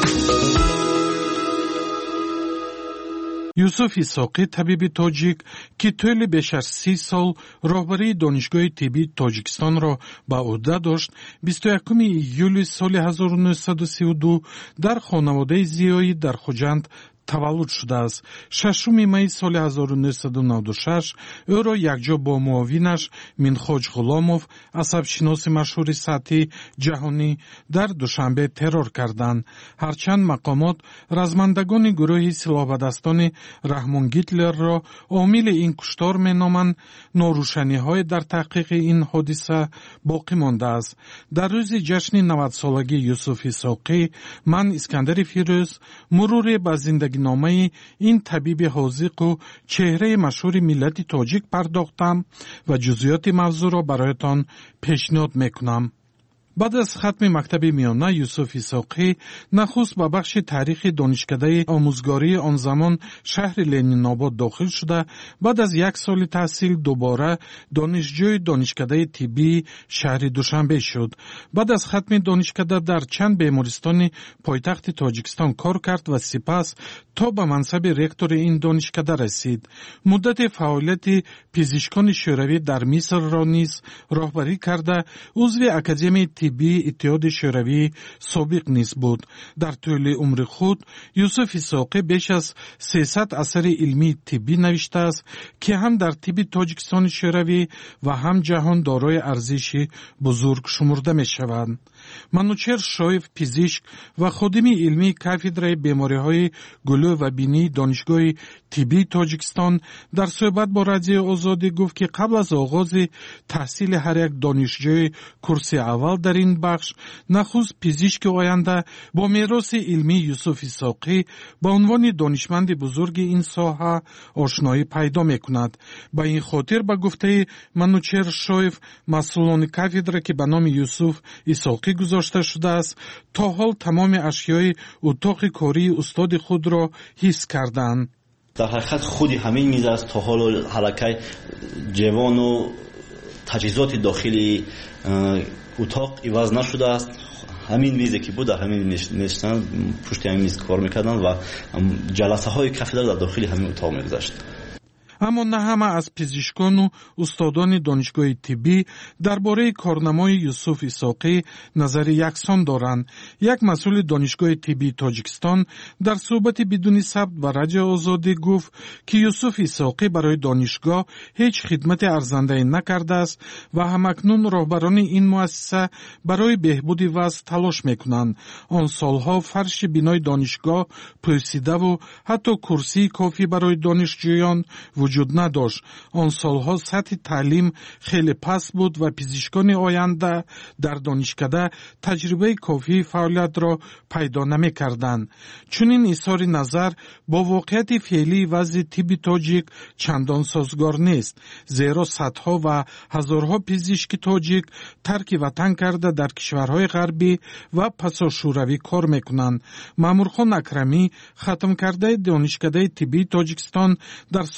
یوسف اسحاقی طبیب تاجیک که طول بیش از 30 سال راهبری دانشگاه طبی تاجیکستان را به عهده داشت، 21 ایول سال 1932 در خانواده زیایی در خوجند تولد شده است. 6 می سال 1996 او را یکجا با معاونش منخاج غلامов، عصبشناس مشهور سطحی جهانی، در دوشنبه ترور کردند. هرچند مقامات رزمندگان گروه سلاح‌بدستان رحمان گیتلر را عامل این کشتار مینامند، ناروشنی‌های در تحقیق این حادثه باقی مانده است. در روز جشن 90 سالگی یوسف اسحاقی، من اسکندر فیروز مرور به زندگی نامه این طبیب حاذق و چهره مشهور ملت تاجیک پرداختم و جزئیات موضوع را برایتان پیشنهاد میکنم. بعد از ختم مکتب میانه، یوسف اسحاقی نخست به بخش تاریخ دانشکده آموزگاری آن زمان شهر لنین‌آباد داخل شده، بعد از 1 سال تحصیل دوباره دانشجوی دانشکده طبی شهر دوشنبه شد. بعد از ختم دانشکده در چند بیمارستان پایتخت تاجیکستان کار کرد و سپس تا به منصب رکتور این دانشکده رسید. مدت فعالیت پزشکان شوروی در مصر را نیز راهبری کرده، عضو اکادمی طبی اتحاد شوروی سابق نیز بود. در طول عمر خود یوسف اسحاقی بیش از 300 اثر علمی طبی نوشته است که هم در طب تاجیکستان شوروی و هم جهان دارای ارزش بزرگ شمرده می شوند. منوچهر شایف، پزشک و خادم علمی کافدرای بیماری‌های گلو و بینی دانشگاه طبی تاجیکستان در صحبت با رادیو آزادی گفت که قبل از آغاز تحصیل هر یک دانشجوی کورس اول در این بخش، نخست پزشک آینده با میراث علمی یوسف اسحاقی به عنوان دانشمند بزرگ این ساحه آشنایی پیدا می‌کند. به این خاطر به گفته منوچهر شایف، مسئولان کافدره که به نام یوسف اسحاقی گذاشته شده است تا حال تمام اشیای اتاق کاری استاد خود را حفظ کردند. در حقیقت خودی همین میز است تا حال حرکه جوان و تجهیزات داخلی اتاق عوض نشده است. همین میزی که بود در همین نشستن، پشت همین میز کار میکردن و جلسه های کافدره در داخل همین اتاق میگذشت. اما نه همه از پزشکان و استادان دانشگاه طبی درباره کارنمای یوسف اسحاقی نظر یکسان دارند. یک مسئول دانشگاه طبی تاجیکستان در صحبت بدون ثبت با رادیو آزادی گفت که یوسف اسحاقی برای دانشگاه هیچ خدمت ارزنده نکرده است و همکنون راهبران این مؤسسه برای بهبود وضع تلاش میکنند. آن سالها فرش بینای دانشگاه پوسیده و حتی کرسی کافی برای دانشجویان وجود نداشت. آن سالها سطح تعلیم خیلی پست بود و پزشکان آینده در دانشکده تجربه کافی فعالیت را پیدا نمی کردند. چنین اظهار نظر با واقعیت فعلی وضع طب تاجیک چندان سازگار نیست، زیرا صدها و هزارها پزشک تاجیک ترک وطن کرده در کشورهای غربی و پسا شوروی کار میکنند. مامورخان اکرمی، ختم کرده دانشکده طبی تاجیکستان، در سال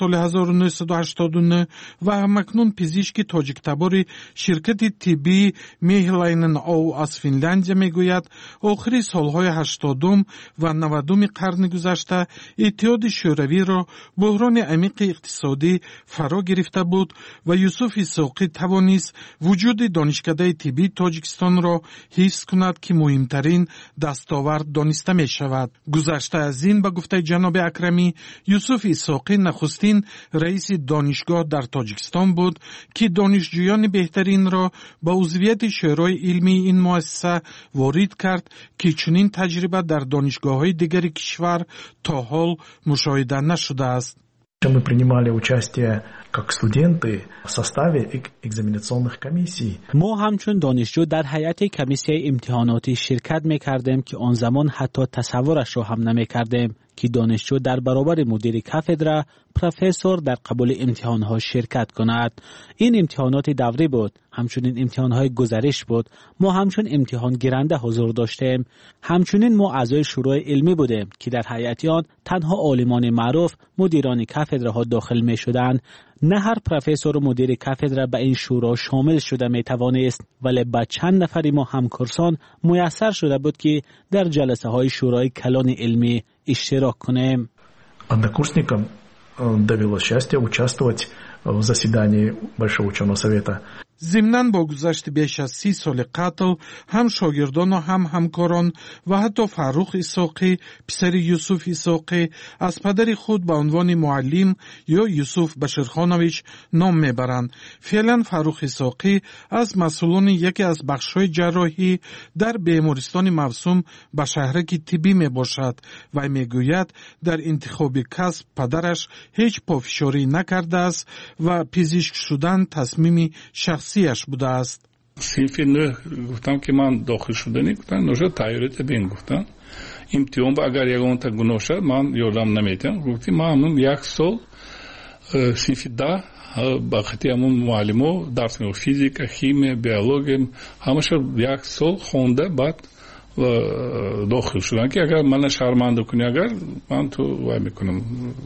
1989 و همکنون پزشک تاجیک‌تبار شرکت طبی میهلاینن او از فنلاندیا میگوید آخر سالهای 80 و 90 قرن گذشته اتحاد شوروی را بحران عمیق اقتصادی فرا گرفته بود و یوسف اسحاقی توانست وجود دانشکده طبی تاجیکستان را حفظ کند که مهمترین دستاورد دانسته می شود. گذشته از این به گفته جناب اکرمی یوسف اسحاقی نخستین رئیس دانشگاه در تاجیکستان بود که دانشجویان بهترین را با عضویت شورای علمی این مؤسسه وارد کرد که چنین تجربه در دانشگاه‌های دیگر کشور تا حال مشاهده نشده است. Мы принимали участие как студенты в составе экзаменационных комиссий. ما همچون دانشجو در هیئت کمیسیه امتحاناتی شرکت می‌کردیم که آن زمان حتی تصورش را هم نمی‌کردیم که دانشجو در برابر مدیر کاتدرا پروفسور در قبول امتحانها شرکت کند. این امتحانات دوری بود، همچنین امتحانهای گزارش بود. ما همچون امتحان گیرنده حضور داشتیم. همچنین ما اعضای شورای علمی بودیم که در هیئت آن تنها عالمان معروف مدیران کاتدراها داخل می شدند. نه هر پروفسور و مدیر کاتدرا به این شورا شامل شده می توانست، ولی با چند نفری ما همکارسان میسر شده بود که در جلسه های شورای کلان علمی اشتراک کنیم. Однокурсникам довелось счастье участвовать в заседании Большого ученого совета. ضمناً با گذشت بیش از 30 سال قتل هم شاگردان و هم همکاران و حتی فروخ اسحاقی پسر یوسف اسحاقی از پدر خود به عنوان معلم یا یوسف بشیرخانویچ نام میبرند. فعلا فروخ اسحاقی از مسئولان یکی از بخش‌های جراحی در بیمارستان موسوم به شهرک طبی میباشد و میگوید در انتخاب کسب پدرش هیچ پافشاری نکرده است و پزشک شدن تصمیم شخصیش بوده است. صنف نه گفتم که من داخل شدنی گفتن نوشا تایریت بین گفتن امتحان با اگر یگان تا گناه شد من یادم نمیتونم گفتی ما همون یک سال صنف ده با خطی همون معلمو درس میو فیزیک شیمی بیولوژی همش یک سال خونده بعد داخل شدن که اگر من شرمنده کنی اگر من تو وای میکنم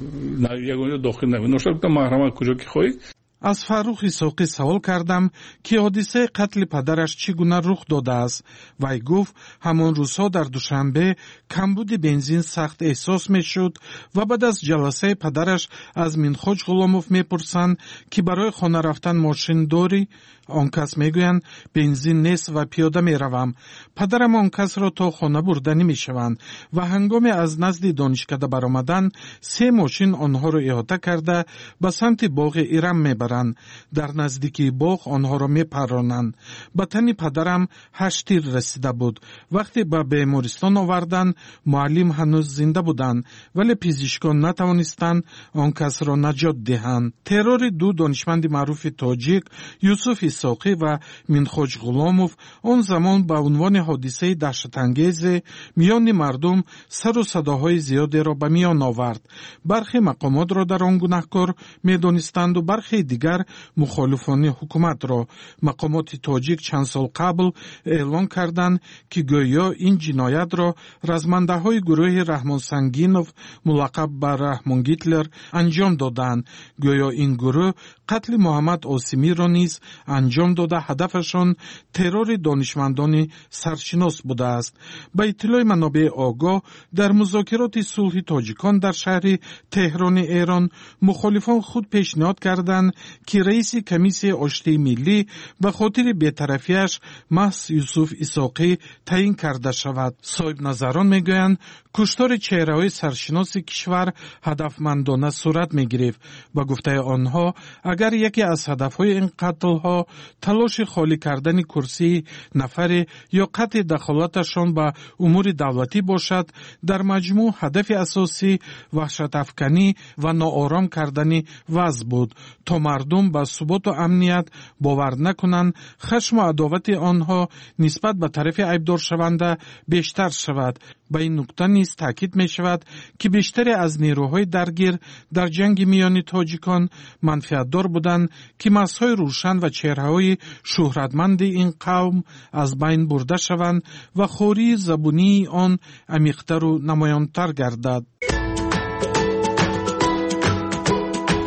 نه یگان داخل نمی نوشا گفتم محرم کجا کی خوی. از فروخ اسحاقی سوال کردم که حادثه قتل پدرش چگونه رخ داده است. وی گفت همان روزها در دوشنبه کمبود بنزین سخت احساس می شد و بعد از جلسه پدرش از منخوج غلاموف می پرسند که برای خانه رفتن ماشین داری؟ آن کس می گویند بنزین نیست و پیاده می روم. پدرم آن کس را تا خانه برده نمی شوند و هنگام از نزد دانشکده برآمدن 3 ماشین آنها را احاطه کرده به سمت باغ ایرم می برند. در نزدیکی باغ آنها را می پرانند. به تن پدرم 8 تیر رسیده بود. وقتی به بیمارستان آوردند معلم هنوز زنده بودند ولی پزشکان نتوانستند آن کس را نجات دهند. ترور 2 دانشمند معروف تاجیک یوسف اسحاقی و منخوج غلاموف آن زمان به عنوان حادثه دهشت‌انگیز میان مردم سر و صداهای زیادی را به میان آورد. برخی مقامات را در آن گناهکار می‌دانستند و برخی دیگر مخالفان حکومت را. مقامات تاجیک چند سال قبل اعلان کردند که گویا این جنایت را رزمنده‌های گروه رحمان سنگینوف ملقب به رحمان گیتلر انجام دادند. گویا این گروه قتل محمد عاصمی را نیز انجام داده هدفشان ترور دانشمندان سرشناس بوده است. به اطلاع منابع آگاه در مذاکرات صلح تاجیکان در شهر تهران ایران مخالفان خود پیشنهاد کردند که رئیس کمیسیه آشتی ملی به خاطر بی‌طرفی‌اش محض یوسف اسحاقی تعیین کرده شود. صاحب نظران میگویند کشتار چهره‌های سرشناس کشور هدفمندانه صورت می‌گرفت. با گفته آنها اگر یکی از هدف‌های این قتل‌ها تلاش خالی کردن کرسی نفر یا قطع دخالتشان به امور دولتی باشد، در مجموع هدف اساسی وحشت افکنی و ناآرام کردن وضع بود تا مردم به ثبات و امنیت باور نکنند خشم و عداوت آنها نسبت به طرف عیبدار شونده بیشتر شود. به این نکته نیز تاکید می شود که بیشتر از نیروهای درگیر در جنگ میان تاجیکان منفعتدار بودند که مسهای روشن و چهره‌های شهرتمند این قوم از بین برده شوند و خوری زبونی آن عمیق‌تر و نمایان‌تر گردد.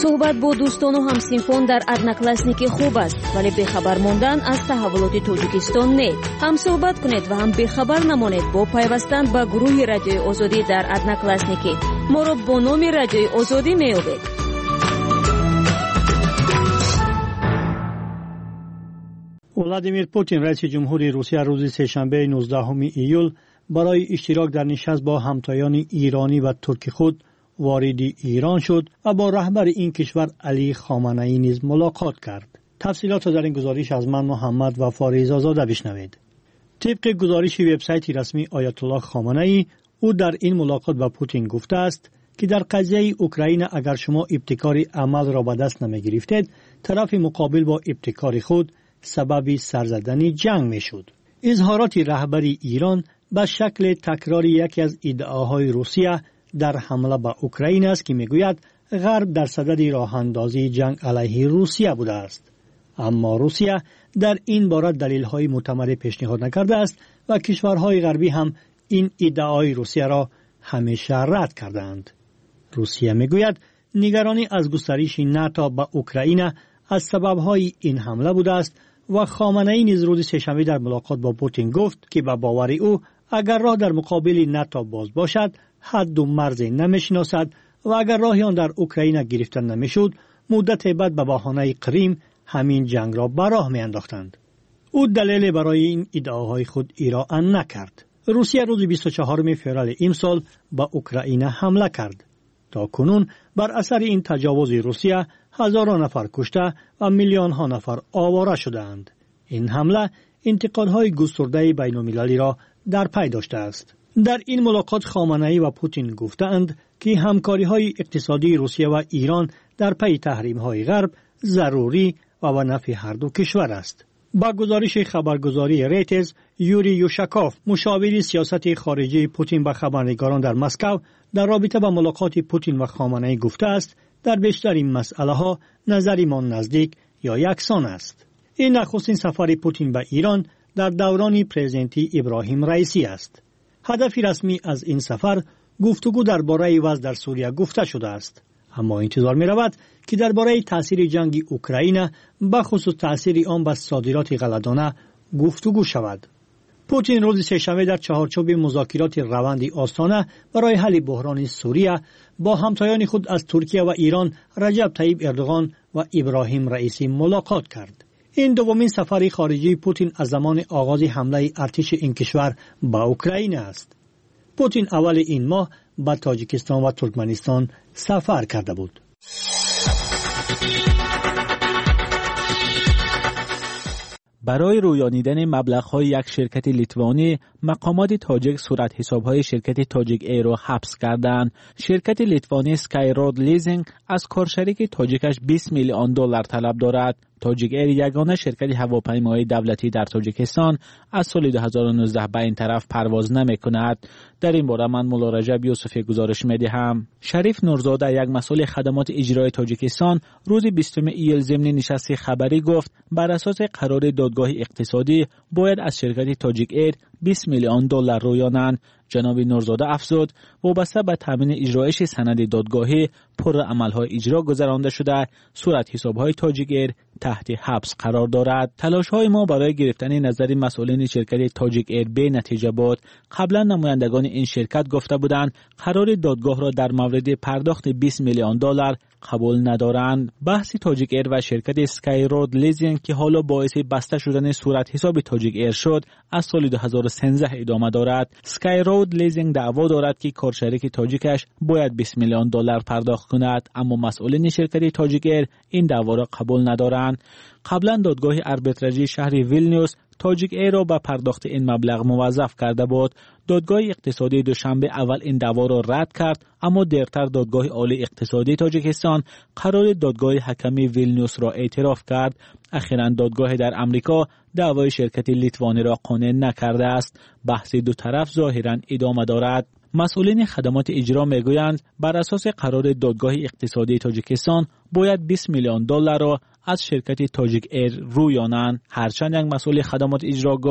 صحبت با دوستان و همسینفان در ادناکلاسنیک خوب است، ولی بخبر ماندن از تحولات تاجیکستان نه. هم صحبت کنید و هم بخبر نمانید با پیوستن به گروه رادیوی آزادی در ادناکلاسنیک. ما را با نام رادیوی آزادی می‌یابید. ولادیمیر پوتین رئیس جمهوری روسیه روز سه‌شنبه 19 ایول برای اشتراک در نشست با همتایان ایرانی و ترک خود وارد ایران شد و با رهبر این کشور علی خامنه‌ای نیز ملاقات کرد. تفصیلات در این گزارش از من محمد و فاریزا زاده بشنوید. طبق گزارش وبسایت رسمی آیت الله خامنه‌ای، او در این ملاقات با پوتین گفته است که در قضیه اوکراین اگر شما ابتکار عمل را به دست نمی‌گرفتید، طرف مقابل با ابتکار خود سبب سرزدن جنگ می‌شد. اظهارات رهبر ایران به شکل تکرار یکی از ادعاهای روسیه در حمله به اوکراین است که میگوید غرب در صدد راه اندازی جنگ علیه روسیه بوده است. اما روسیه در این باره دلیل‌های معتبری پیشنهاد نکرده است و کشورهای غربی هم این ادعای روسیه را همیشه رد کردند. روسیه میگوید نگرانی از گسترش ناتو به اوکراین از سبب‌های این حمله بوده است و خامنه‌ای نیز روز سه‌شنبه در ملاقات با پوتین گفت که به باور او اگر راه در مقابل ناتو باز باشد، حد و مرز نمی‌شناسد و اگر راهی آن در اوکراین گرفته نمی‌شد، مدت بعد به بهانه کریم همین جنگ را به راه می‌انداختند. او دلیل برای این ادعاهای خود ارائه نکرد. روسیه روز 24 فوریه امسال به اوکراین حمله کرد. تا کنون بر اثر این تجاوز روسیه هزاران نفر کشته و میلیون ها نفر آواره شدند. این حمله انتقادهای گسترده بین‌المللی را در پی داشته است. در این ملاقات خامنه‌ای و پوتین گفتند که همکاری‌های اقتصادی روسیه و ایران در پی تحریم‌های غرب ضروری و به نفع هر دو کشور است. با گزارش خبرگزاری ریترز، یوری یوشاکوف، مشاور سیاست خارجی پوتین به خبرنگاران در مسکو در رابطه با ملاقات پوتین و خامنه‌ای گفته است در بیشتر این مسئله‌ها نظرمان نزدیک یا یکسان است. این نخستین سفر پوتین به ایران در دوران پرزیدنتی ابراهیم رئیسی است. هدف رسمی از این سفر گفتگو درباره وضع در سوریه گفته شده است، اما انتظار می رود که درباره تاثیر جنگ اوکراین به خصوص تاثیر آن بر صادرات غله‌دانه گفتگو شود. پوتین روز سه‌شنبه در چهارچوب مذاکرات روند آستانه برای حل بحران سوریه با همتایان خود از ترکیه و ایران رجب طیب اردوغان و ابراهیم رئیسی ملاقات کرد. این دومین سفر خارجی پوتین از زمان آغاز حمله ارتش این کشور به اوکراین است. پوتین اول این ماه به تاجیکستان و ترکمنستان سفر کرده بود. برای رویانیدن مبلغ‌های یک شرکت لیتوانی، مقامات تاجیک صورت حساب‌های شرکت تاجیک ایر را حبس کردند. شرکت لیتوانی اسکای رود لیزینگ از کارشریک تاجیکش 20 میلیون دلار طلب دارد. تاجیک ایر یگانه شرکت هواپیمایی دولتی در تاجیکستان از سال 2019 به این طرف پرواز نمی‌کند. در این باره من مولا رجب یوسفی گزارش می‌دهم. شریف نورزاده، یک مسئول خدمات اجرایی تاجیکستان، روز 20 ایول ضمن نشست خبری گفت بر اساس قرار دادگاه اقتصادی باید از شرکت تاجیک ایر 20 میلیون دلار رویانند. جناب نورزاده افزود وابسته به تامین اجرایش سند دادگاهی پر عملهای اجرا گذرانده شده، صورت حساب‌های تاجیک ایر تحت حبس قرار دارد. تلاش‌های ما برای گرفتن نظر مسئولین شرکت تاجیک ایر به نتیجه بود. قبلا نمایندگان این شرکت گفته بودند قرار دادگاه را در مورد پرداخت 20 میلیون دلار قبول ندارند. بحث تاجیک ایر و شرکت اسکای رود لیزینگ که حالا باعث بسته شدن صورت حساب تاجیک ایر شد، از سال 2013 ادامه دارد. اسکای رود لیزینگ دعوا دارد که کارشریک تاجیکش باید 20 میلیون دلار پرداخت کند، اما مسئولین شرکت تاجیک ایر این دعوا را قبول ندارند. قبلا دادگاه آربیتراژی شهر ویلنیوس تاجیک ایر را به پرداخت این مبلغ موظف کرده بود. دادگاه اقتصادی دوشنبه اول این دعوا را رد کرد، اما دیرتر دادگاه عالی اقتصادی تاجیکستان قرار دادگاه حکمی ویلنیوس را اعتراف کرد. اخیراً دادگاه در امریکا دعوای شرکت لیتوانی را قانع نکرده است. بحث دو طرف ظاهراً ادامه دارد. مسئولین خدمات اجرا میگویند بر اساس قرار دادگاه اقتصادی تاجیکستان باید 20 میلیون دلار را از شرکت تاجیک ایر رویانند. هرچند یک مسئول خدمات اجرا گفت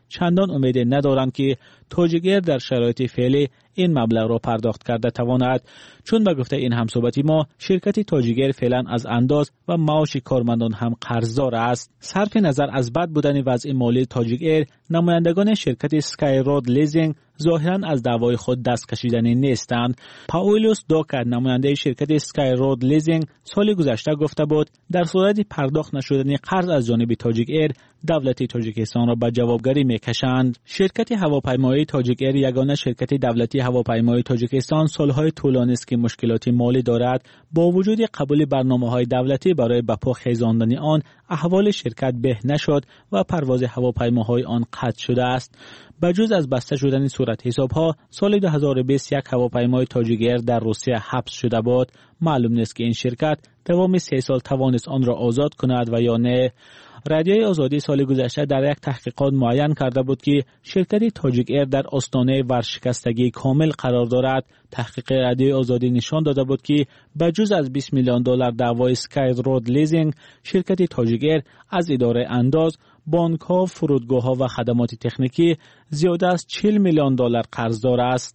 چندان امید ندارند که تاجیک ایر در شرایط فعلی این مبلغ را پرداخت کرده تواند، چون به گفته این همصحبتی ما شرکت تاجیک ایر فعلا از انداز و معاش کارمندان هم قرضدار است. صرف نظر از بد بودن وضع مالی تاجیک ایر، نمایندگان شرکت سکای رود لیزینگ ظاهرا از دعوای خود دست کشیدنی نیستند. پاولوس دوکر نماینده شرکت سکای رود لیزینگ سال گذشته گفته بود در صورت پرداخت نشدن قرض از جانب تاجیک ایر دولت تاجیکستان را به جوابگری میکشند. شرکت هواپیمایی تاجیک ایر یگانه شرکت دولتی هواپیمایی تاجیکستان سالهای طولانی است که مشکلات مالی دارد. با وجود قبول برنامه‌های دولتی برای به پا خیزاندن آن، احوال شرکت به نشد و پرواز هواپیماهای آن قطع شده است. بجز از بسته شدن صورت حساب‌ها، سال 2020 یک هواپیمای تاجیک ایر در روسیه حبس شده بود. معلوم نیست که این شرکت دوام 3 سال توانست آن را آزاد کند و یا نه. رادیوی آزادی سال گذشته در یک تحقیقات معین کرده بود که شرکت تاجیک ایر در آستانه ورشکستگی کامل قرار دارد. تحقیق رادیوی آزادی نشان داده بود که بجز از $20 میلیون دعوای سکای رود لیزینگ، شرکت تاجیک ایر از اداره انداز، بانک‌ها، فرودگاه‌ها و خدمات تکنیکی زیاده از $40 میلیون قرضدار است.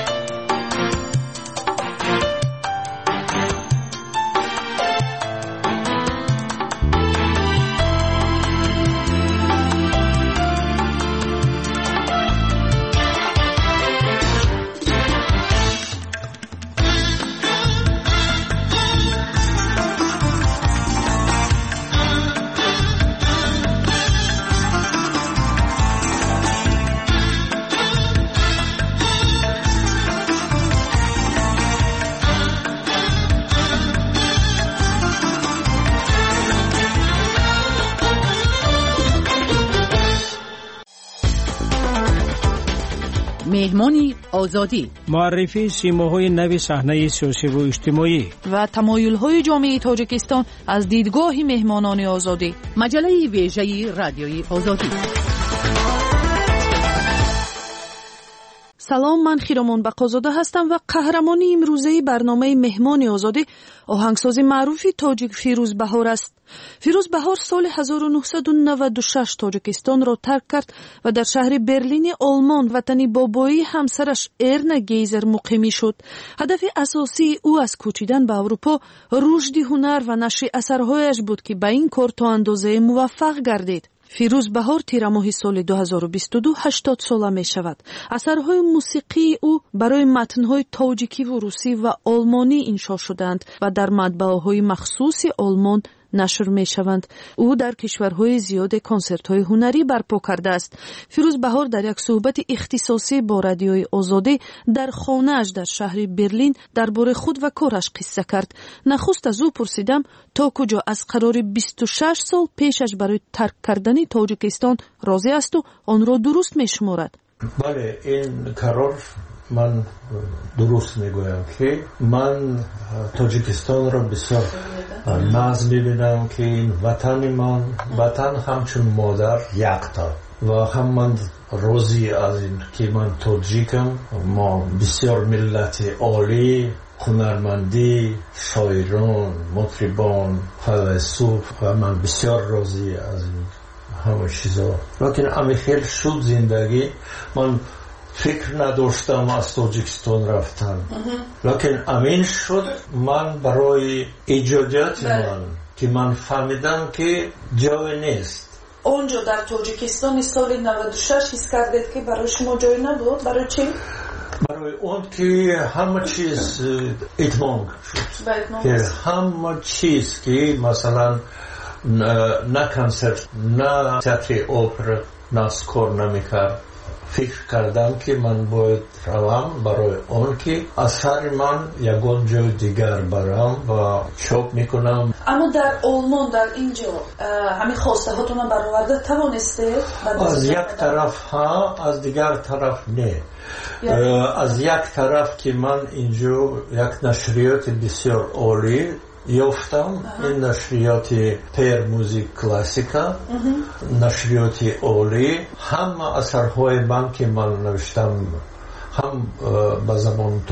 مهمانی آزادی، معرفی سیماهای نو صحنه سیاسی و اجتماعی و تمایل‌های جامعه تاجیکستان از دیدگاه مهمانان آزادی. مجله ویژه رادیوی آزادی. سلام، من خیرمان بقازاده هستم و قهرمانی امروزه برنامه مهمان آزادی آهنگساز معروفی تاجیک فیروز بهار است. فیروز بهار سال 1996 تاجیکستان را ترک کرد و در شهر برلین آلمان وطن بابایی همسرش ارنا گیزر مقیمی شد. هدف اساسی او از کوچیدن به اروپا رشد هنر و نشر اثرهایش بود که به این کار تا اندازه موفق گردید. فیروز بهار تیر ماه سال 2022 80 ساله می شود. اثرهای موسیقی او برای متنهای تاجیکی و روسی و آلمانی انشا شدند و در مطبعه‌های مخصوص آلمان نشر می شوند. او در کشورهای زیاد کنسرت‌های هنری برپا کرده است. فیروز بهار در یک صحبت اختصاصی با رادیوی آزادی در خانه‌اش در شهر برلین درباره خود و کارش قصه کرد. نخست از او پرسیدم تا کجا از قرار 26 سال پیشش برای ترک کردن تاجیکستان راضی است و آن را درست می شمارد. بله، این قرار من درست میگویم که من تاجیکستان را بسیار ناز میبینم که این وطن من وطن همچون مادر یکتا و هم من راضی از این که من تاجیکم. ما بسیار ملت عالی، هنرمندی، شاعران، مطربان، فیلسوف و من بسیار راضی از این همه چیزا. لیکن امی خیلی شد زندگی من فکر نداشتم از تاجیکستان رفتن، لیکن امین شد من برای ایجادیات من که من فهمیدم که جای نیست. اونجا در تاجیکستان سال 96 حس کردید که برای شما جای نبود؟ برای چی؟ برای اون که همه چیز اتمام شد، که همه چیز که مثلا نه کنسرت، نه تئاتر اپرا ناسکار نمیکرد. فکر کردم که من باید روم برای اون که اثر من یکان جای دیگر برم و چاپ میکنم. اما در آلمان در اینجا همین خواسته هاتون برآورده توانسته؟ از یک طرف ها، از دیگر طرف نه. از یک طرف که من اینجا یک نشریات بسیار عالی یافتم، این نشریات پر موزیک کلاسیکا، نشریات عالی، همه اثرهای من که من نوشتم هم به زبان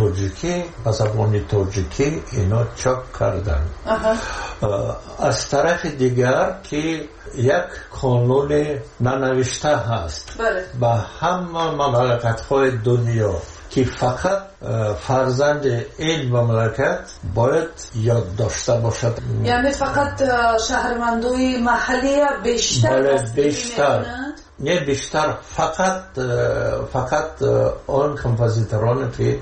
تاجیکی اینا چاپ کردن. از طرف دیگر که یک قانون ننوشته هست به همه مملکت‌های دنیا که فقط فرزند این مملکت باید یاد داشته باشد. یعنی فقط شهروندای محلی بیشتر نه بیشتر فقط آن کمپوزیتورانی که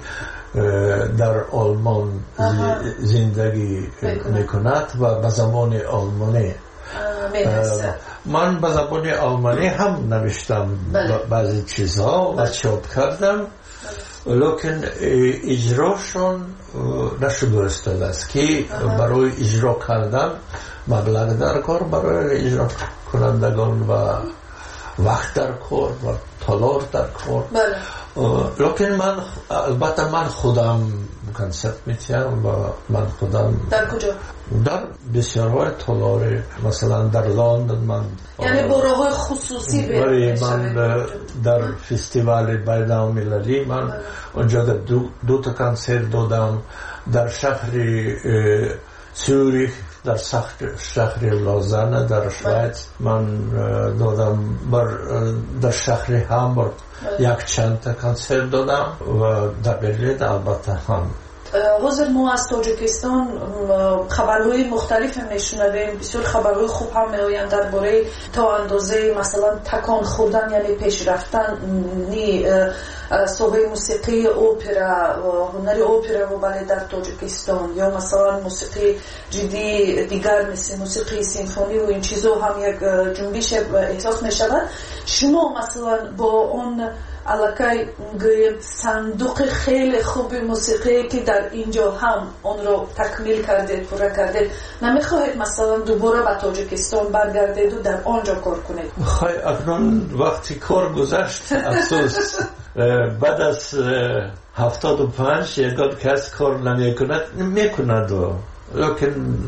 در آلمان زندگی میکند و به زبان آلمانی من به زبان آلمانی هم نوشتم بعضی چیزها و چاپ کردم، لیکن اجراشون نشده است که برای اجرا کردن مبلغ در کار برای اجرا کنندگان و وقت در کار و تالار در کار. لیکن البته من خودم کنسرت میتیم و من خودم در کجا؟ در بسیارهای تالار، مثلا در لندن من یعنی برای خصوصی من در فستیوال بین‌المللی من اونجا دو تا کنسرت دادم، در شهر زوریخ، در شهر لوزان در شویتز من دادم، در شهر هامبورگ یک چند تا کنسرت دادم و در برلین البته هم. حاضر ما از تاجیکستان خبرهای مختلف میشنویم، بسیار خبرهای خوب هم میآیند درباره تا اندازه مثلا تکان خوردن یعنی پیشرفتن صحبه موسیقی اوپرا و هنر اوپرا و بالت در تاجیکستان، یا مثلا موسیقی جدی دیگر مثل موسیقی سیمفونی و این چیزا هم یک جنبش احساس می شود. شما مثلا با اون علاقه صندوق خیلی خوب موسیقی که در اینجا هم اون رو تکمیل کردید، پورا کردید، نمیخواهید مثلا دوباره به تاجیکستان برگردید و در آنجا کار کنید؟ اکنون وقتی کار گذشت افسوس بعد از 75 یگان کس کار میکند لیکن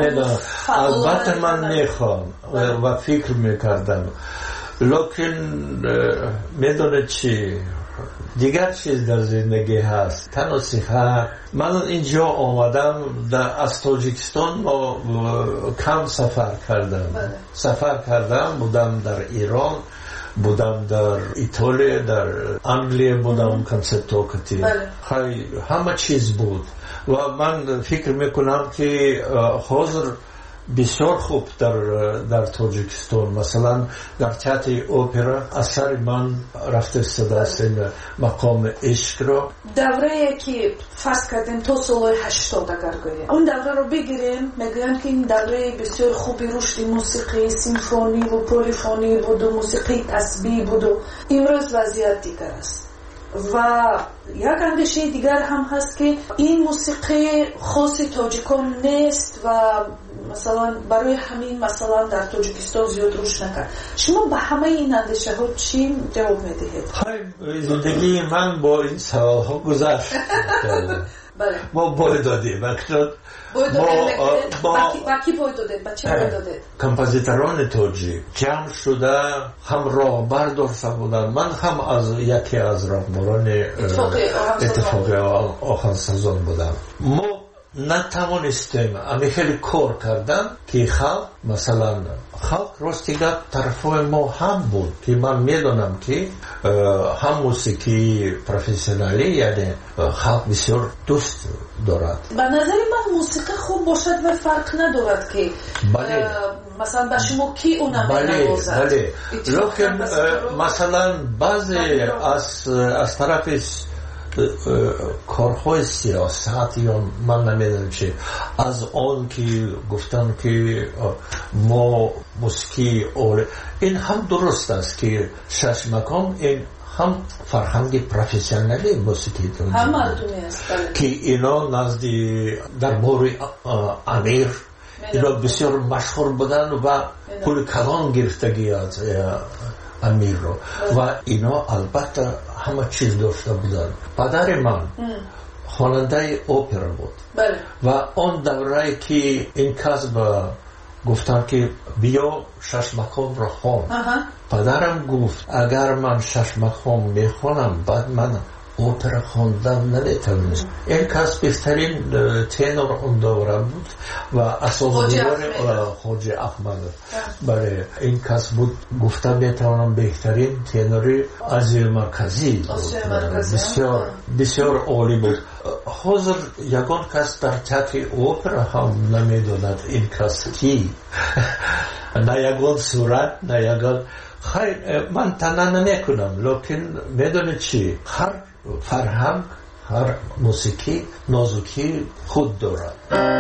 البته من میخوام و فکر میکردم، لیکن میدونه چی دیگر چیز در زندگی هست تنها صحت. من اینجا آمدم از تاجیکستان کم سفر کردم بودم در ایران، بودم در ایتالیا، در انگلیه بودم کنسرتو کتی، همه چیز بود و من فکر میکنم که حاضر بسیار خوب در تاجیکستان، مثلا در تئاتر اپرا اثر من رفته است مقام عشق را دوره که فرض کردیم تا سال 80 اگر گوییم اون دوره رو بگیریم، میگن که این دوره بسیار خوبی رشد موسیقی سیمفونی و پلیفونی بود و موسیقی تسبیح بود و امروز وضعیت دیگر است و یک اندیشه دیگر هم هست که این موسیقی خاص تاجیکان نیست و مثلا برای همین مثلا در تاجیکستان زیاد رشد نکرد. شما به همه این اندیشه ها چی جواب میدهید؟ زندگی من با این سوال ها گذشت. ما باید دادیم با کی باید دادید؟ با چه باید دادید؟ کمپوزیتوران تاجیک جمع شده هم راهبر داشته بودن، من هم از یکی از راهبران اتفاقی آهنگسازان بودم. ما نتوانستیم خیلی کار کردن که خلق راستی گپ طرفای ما هم بود که من میدونم که هم موسیقی پروفسیونالی یعنی خلق بسیار دوست دارد. به نظر من موسیقی خوب باشد و فرق ندارد که مثلا به شما کی اونم نوازد. بله لیکن مثلا بعضی از طرف کارهای سیاست یا من نمیدونم چه از آن که گفتن که ما موسیقی این هم درست است که شش مقام این هم فرهنگ پروفسیونالی موسیقی که اینا نزدی در باره امیر اینا بسیار مشهور بودن و پول کلان گرفتگی از امیر رو و اینا البته همه چیز داشته بودن. پدر من خواننده اپرا بود و آن دوره که این کسب گفتن که بیا شش مقام را خوان، پدرم گفت اگر من شش مقام میخوانم بعد من اپرا خواندن نمیتونست. این کس بهترین تنور اون دوره بود و اساس‌نگار حاجی احمد. بله این کس بود گفتم میتونم بهترین تنوری آسیای مرکزی بود. بسیار بسیار عالی بود. حاضر یگان کس در تئاتر اپرا هم نمیدوند این کس کی. نه یگان صورت نه یگان خیر من تنها نمیکنم لیکن میدونید چی هر فرهنگ هر موسیقی نازکی خود دارد.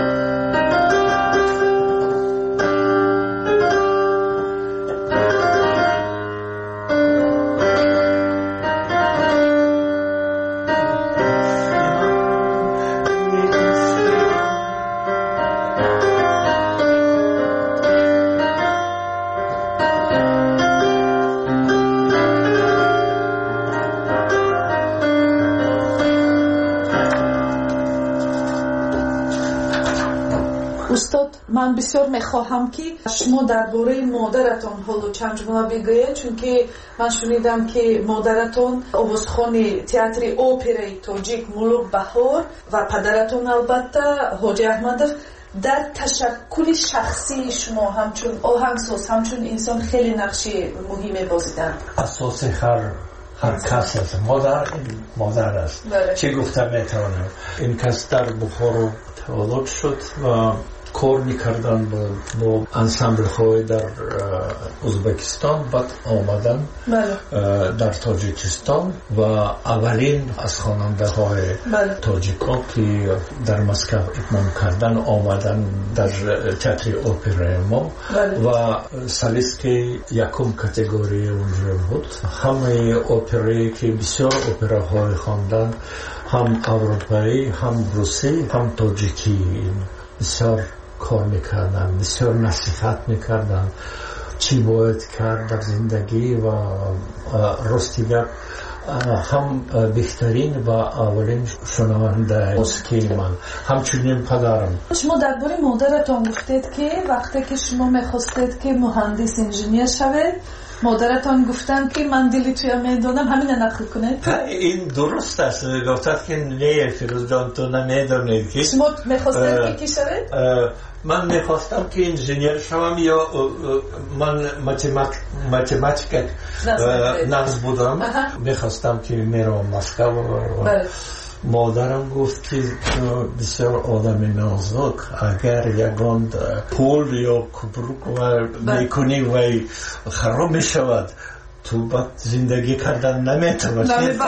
من بسیار میخواهم که شما درباره مادرتان حالا چند جمله بگویید چون که من شنیدم که مادرتان آوازخوان تئاتر اپرای تاجیک ملوک بهار و پدرتان البته حاجی احمدов در تشکل شخصی شما همچون آهنگساز همچون انسان خیلی نقش مهمی بازیدن. اساس هر کس است. مادر است. چه گفتم میتونم این کس در بخارا تولد شد و کار میکردن با انسامبل های در ازبکستان بعد آمدن در تاجیکستان و اولین از خواننده های تاجیکان که در مسکو اتمام کردن آمدن در تئاتر اپرای ما و سالیست که یکم کاتگوری اونجا بود. همه اپرایی که بسیار اپراهای خواندن هم اروپایی هم روسی هم تاجیکی بسیار کار میکردن بسیار نصیحت میکردن چی باید کرد در زندگی و راستیگر هم بهترین و اولین شنونده موسیقی من همچنین پدرم. شما درباره مادرتان گفتید که وقتی که شما میخواستید که مهندس انجینیر شوید مادرتان گفتن که من دلی توی میدونم همین نقل کنید. این درست است. گفتند که نه فیروز جان تو نمیدونید که شما میخواستید که کی شوید؟ من میخواستم که انجینیر شوم یا من ماتماتیک نقص بودم. میخواستم که میرم مسکو. مادرم گفت که بسیار آدم نازک اگر یگان پول یا کبروک میکنی و خراب میشود تو بعد زندگی کردن نمیتونی.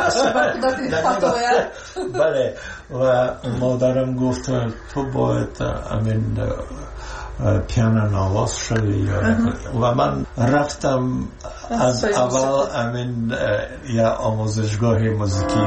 بله و مادرم گفت تو باید امین پیانو نواز شدی و من رفتم از اول امین یا آموزشگاه موسیقی.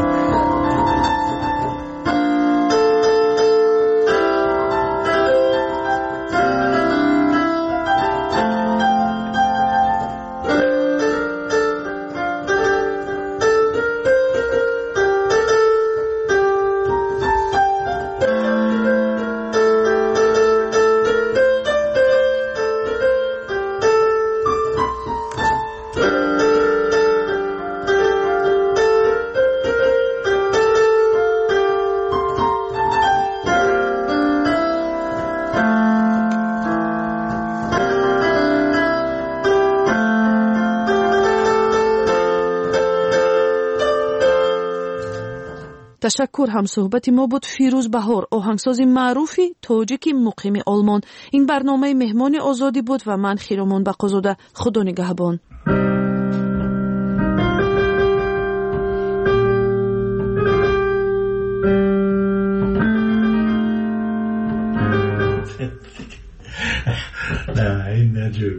تشکر. هم صحبت ما بود فیروز بهار آهنگساز معروفی تاجیک مقیم آلمان. این برنامه مهمان آزادی بود و من خیرامان بقازاده. خدا نگهبان. نه این نجوب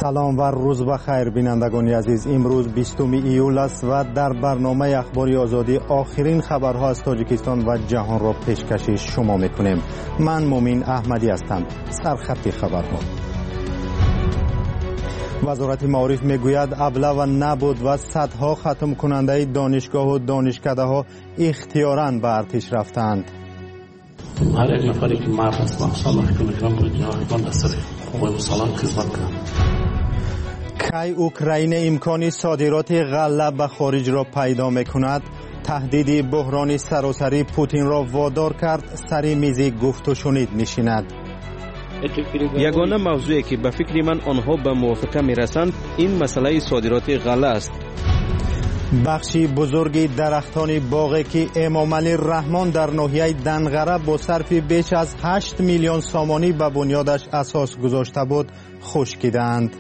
سلام و روز بخیر بینندگان عزیز. امروز 20 ایول است و در برنامه اخباری آزادی آخرین خبرها از تاجیکستان و جهان را پیشکش شما میکنیم. من مومین احمدی هستم. سرخط خبرها. وزارت معارف میگوید ابله و نبود و صدها ختم کننده دانشگاه و دانشکده ها اختیاراً به ارتش رفتند. هر یک نفری که مرد است با صلاح کنم بود جناب اصلی خوب سلام خدمت کنم. کی اوکراین امکانی صادرات غله به خارج را پیدا میکند؟ تهدید بحران سراسری پوتین را وادار کرد سر میز گفت و شنید نشیند. یگانه موضوعی که به فکر من آنها به موافقه میرسند این مسئله صادرات غله است. بخشی بزرگی درختان باغی که امام علی رحمان در ناحیه دنغره با صرف بیش از 8 میلیون سامانی به بنیادش اساس گذاشته بود خشکیدند.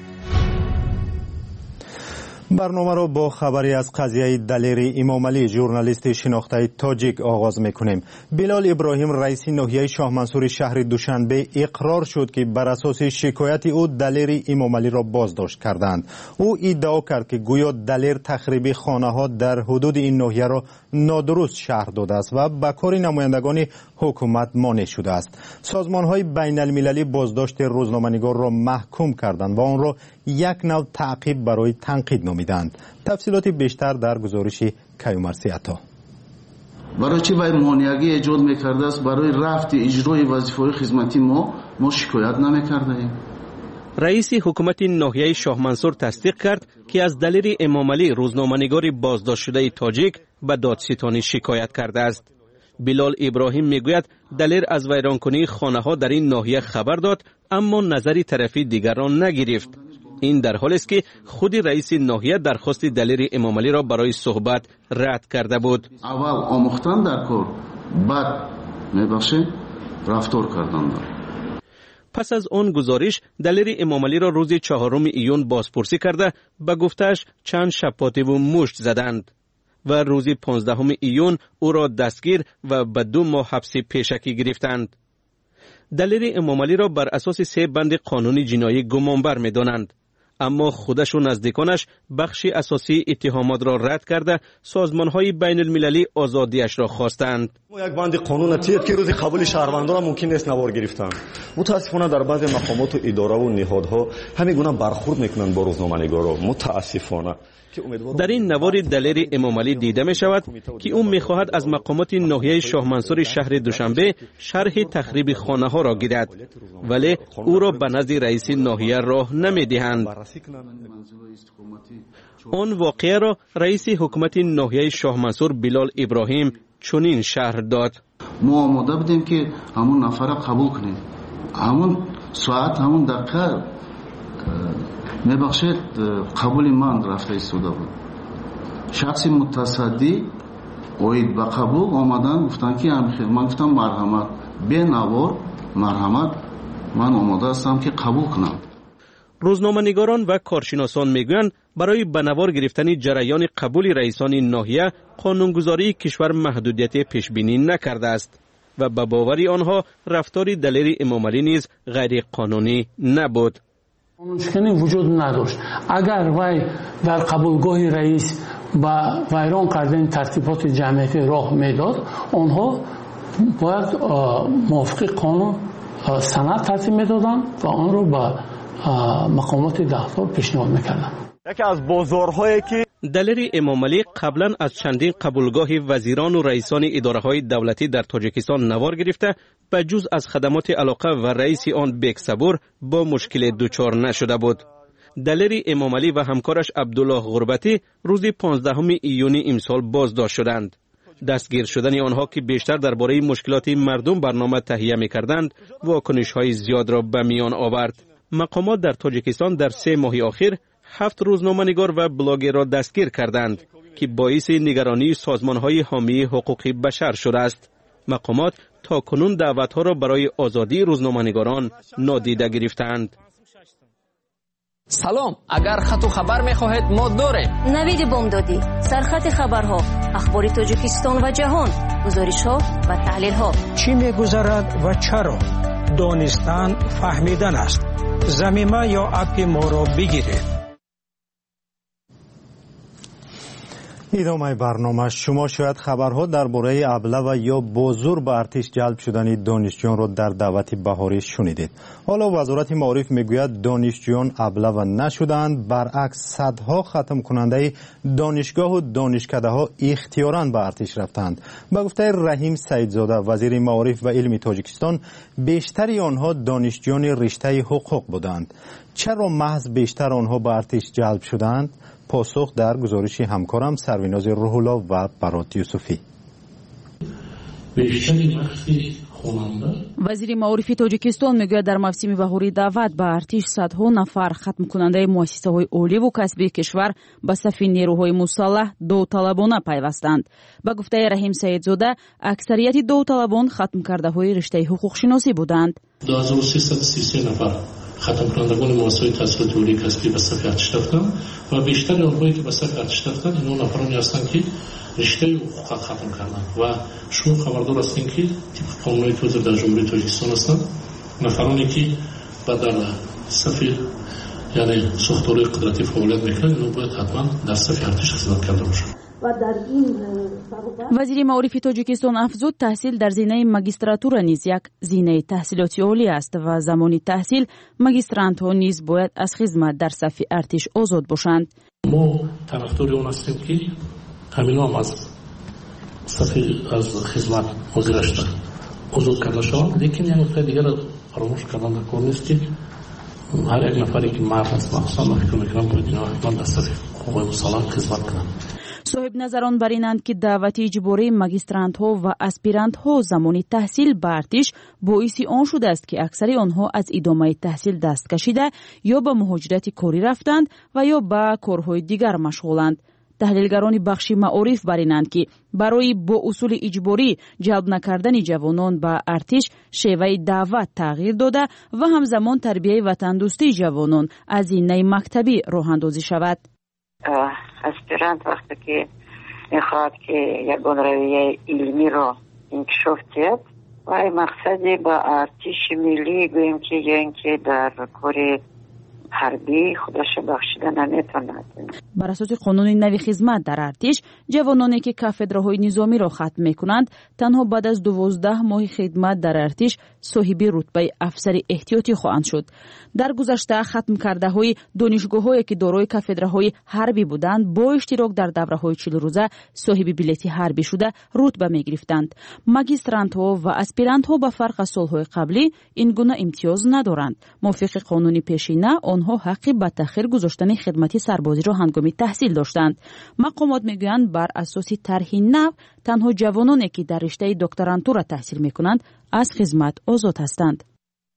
برنامه را با خبری از قضیه دلیر امام علی ژورنالیست شناخته تاجیک آغاز میکنیم. بلال ابراهیم رئیس ناحیه شاه منصور شهر دوشنبه اقرار شد که بر اساس شکایت او دلیر امام علی را بازداشت کردند. او ادعا کرد که گویا دلیر تخریب خانه ها در حدود این ناحیه را نادرست شرح داده است و به کار نمایندگان حکومت مانع شده است. سازمان های بین المللی بازداشت روزنامه‌نگار را محکوم کردند و آن را یک نوع تعقیب برای تنقید نامیدند. تفصیلات بیشتر در گزارش کیومرثی عطا. برای چی وای مانعگی ایجاد میکرده است؟ برای رفت اجرای وظیفه‌های خدمتی ما شکایت نمیکرده ایم. رئیس حکومت ناحیه شاه منصور تصدیق کرد که از دلیر امام علی روزنامه‌نگار بازداشت شده تاجیک به دادستانی شکایت کرده است. بلال ابراهیم میگوید دلیر از ویرانکنی خانه‌ها در این ناحیه خبر داد اما نظری طرفی دیگر را نگرفت. این در حالی است که خود رئیس ناحیه درخواست دلیر امام علی را برای صحبت رد کرده بود. اول آموختن در کار، بعد میبخشه رفتار کردن. پس از آن گزارش دلیر امام علی را روز 4 ایون بازپرسی کرده به گفتش چند شپاطه و مشت زدند و روز 15 ایون او را دستگیر و به 2 ماه حبس پیشکی گرفتند. دلیر امام علی را بر اساس 3 بند قانون جنایی گمانبر می‌دانند، اما خودش و نزدیکانش بخش اساسی اتهامات را رد کرده سازمان‌های بین المللی آزادیش را خواستند. یک بند قانون تیت که روز قبول شهروندان را ممکن است نوار گرفتن. متاسفانه در بعضی مقامات و اداره و نهادها همین گونه برخورد میکنند با روزنامه‌نگارا. متاسفانه در این نوار دلیر امام علی دیده می شود که او می خواهد از مقامات ناحیه شاه منصور شهر دوشنبه شرح تخریب خانه ها را گیرد، ولی او را به نزد رئیس ناحیه راه نمی دهند. آن واقعه را رئیس حکومت ناحیه شاه منصور بلال ابراهیم چنین شرح داد. ما آماده بودیم که همون نفر را قبول کنیم، همون ساعت همون دقیقه میبخشید قبول من رفته ایستاده بود. شخص متصدی اوید به قبول آمدن گفتن که من گفتم مرحمت به نوار مرحمت من آماده هستم که قبول کنم. روزنامه‌نگاران و کارشناسان میگویند برای به نوار گرفتن جریان قبول رئیسان ناحیه قانونگذاری کشور محدودیت پیشبینی نکرده است و به باور آنها رفتار دلیر امام علی نیز غیر قانونی نبود. قانونشکنی وجود نداشت. اگر وی در قبولگاه رئیس با ویران کردن ترتیبات جمعیتی راه میداد، آنها باید موافق قانون سند ترتیب میدادن و آن رو به مقامات دفتر پیشنهاد میکردن. یکی از بازارهایی که دلیر امام علی قبلا از چندین قبولگاه وزیران و رئیسان اداره‌های دولتی در تاجیکستان نوار گرفته به جز از خدمات علاقه و رئیس آن بیک صبور با مشکل دچار نشده بود. دلیر امام علی و همکارش عبدالله غربتی روز 15 ایون امسال بازداشت شدند. دستگیر شدن آنها که بیشتر درباره مشکلات مردم برنامه تهیه می‌کردند، واکنش‌های زیاد را به میان آورد. مقامات در تاجیکستان در 3 ماه اخیر 7 روزنامه‌نگار و بلاگر را دستگیر کردند که باعث نگرانی سازمان‌های حامی حقوق بشر شده است. مقامات تاکنون دعوت‌ها را برای آزادی روزنامه‌نگاران نادیده گرفتند. سلام، اگر خط و خبر می‌خواهید ما داریم. نوید بامدادی، سرخط خبرها، اخبار تاجیکستان و جهان، گزارش‌ها و تحلیل‌ها. چی می‌گذرد و چرا؟ دانستن فهمیدن است. ضمیمه یا اپ ما را بگیرید. ادامه برنامه. شما شاید خبرها درباره ابله یا بازور به ارتش جلب شدن دانشجویان را در دعوت بهاری شنیدید. حالا وزارت معارف میگوید دانشجویان ابله نشدند، برعکس صدها ختم کننده دانشگاه و دانشکده ها اختیاراً به ارتش رفتند. به گفته رحیم سیدزاده وزیر معارف و علم تاجیکستان، بیشتر آنها دانشجویان رشته حقوق بودند. چرا محض بیشتر آنها به ارتش جلب شدند؟ پاسخ در گزارش همکارم سرویناز روح‌الله و برات یوسفی. وزیر معارف تاجیکستان میگوید در موسم بهاری دعوت به ارتش صدها نفر ختم کننده مؤسسه‌های عالی و کسبی کشور به صف نیروهای مسلح داوطلبانه پیوستند. به گفته رحیم سیدزاده، اکثریت داوطلبان ختم کرده‌های رشته حقوق شناسی بودند. 2333 نفر ختم کنندگان مؤسسه‌های تحصیلات عالی کسبی به صف ارتش رفتند و بیشتر آنهایی که به صف ارتش رفتند این نفرانی هستند که رشته حقوق ختم کردند و شما خبردار هستید که طبق قانون توزیع در جمهوری تاجیکستان هستند. نفرانی که در صف یعنی ساختارهای قدرتی فعالیت میکنند اینو باید حتما در صف ارتش خدمت کرده باشند. وزیر معارف تاجیکستان افزود تحصیل در زینه ماگیستراتورا نیز یک زینه تحصیلاتی عالی است و زمانی تحصیل ماگیسترانت‌ها نیز باید از خدمت در صف ارتش آزاد باشند. ما طرفدار آن هستیم که همینا هم از صف از خدمت گذشته آزاد کرده شوند، لیکن یک نکته دیگر را فراموش کردن کار نیست که هر یک نفری که مرد است مخصوصا فکر میکنم باید اینا حتما در صف قوای مسلح خدمت کنند. صاحب نظران بر اینند که دعوت اجباری ماگیسترانت ها و اسپیرانت ها زمانی تحصیل به ارتش باعث آن شده است که اکثر آنها از ادامه تحصیل دست کشیده یا به مهاجرت کاری رفتند و یا به کارهای دیگر مشغولند. تحلیلگران بخش معارف بر اینند که برای با اصول اجباری جلب نکردن جوانان به ارتش شیوه دعوت تغییر داده و همزمان تربیت وطن دوستی جوانان از زینه مکتبی راه اندازی شود. اسپیرانت وقتی که میخواد که یگان رویه علمی را انکشاف دهد و مقصدی با ارتش ملی گویم که یا اینکه در کار حربی خودش بخشیده نمیتوند. بر اساس قانون نوی خدمت در ارتش، جوانانی که کافدراهای نظامی را ختم میکنند تنها بعد از 12 ماه خدمت در ارتش صاحب رتبه افسر احتیاطی خواهند شد. در گذشته ختم کرده های دانشگاه‌هایی که دارای کافدراهای حربی بودند با اشتراک در دوره‌های 40 روزه صاحب بلیت حربی شده رتبه میگرفتند. ماگیسترانت‌ها و اسپیرانت‌ها به فرق از سال‌های قبلی این گونه امتیاز ندارند. موافق قانون پیشینه آنها حق به تأخیر گذاشتن خدمت سربازی را هنگام تحصیل داشتند. مقامات میگویند بر اساس طرح نو تنها جوانانی که در رشته دکترانتورا تحصیل میکنند از خدمت آزاد هستند.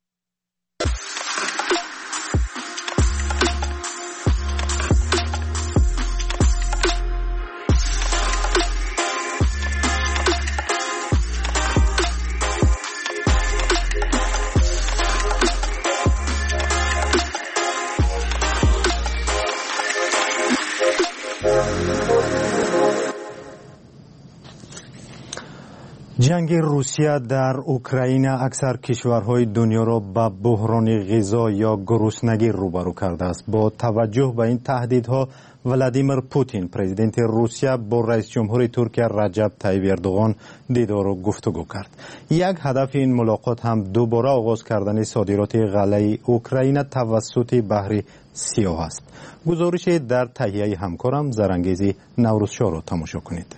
جنگ روسیه در اوکراین اکثر کشورهای دنیا را به بحران غذا یا گرسنگی روبرو کرده است. با توجه به این تهدیدها ولادیمیر پوتین پرزیدنت روسیه با رئیس جمهور ترکیه رجب طیب اردوغان دیدار و گفتگو کرد. یک هدف این ملاقات هم دوباره آغاز کردن صادرات غله اوکراین توسط بحر سیاه است. گزارش در تهیه همکارم زرنگیزی نوروزشاه را تماشا کنید.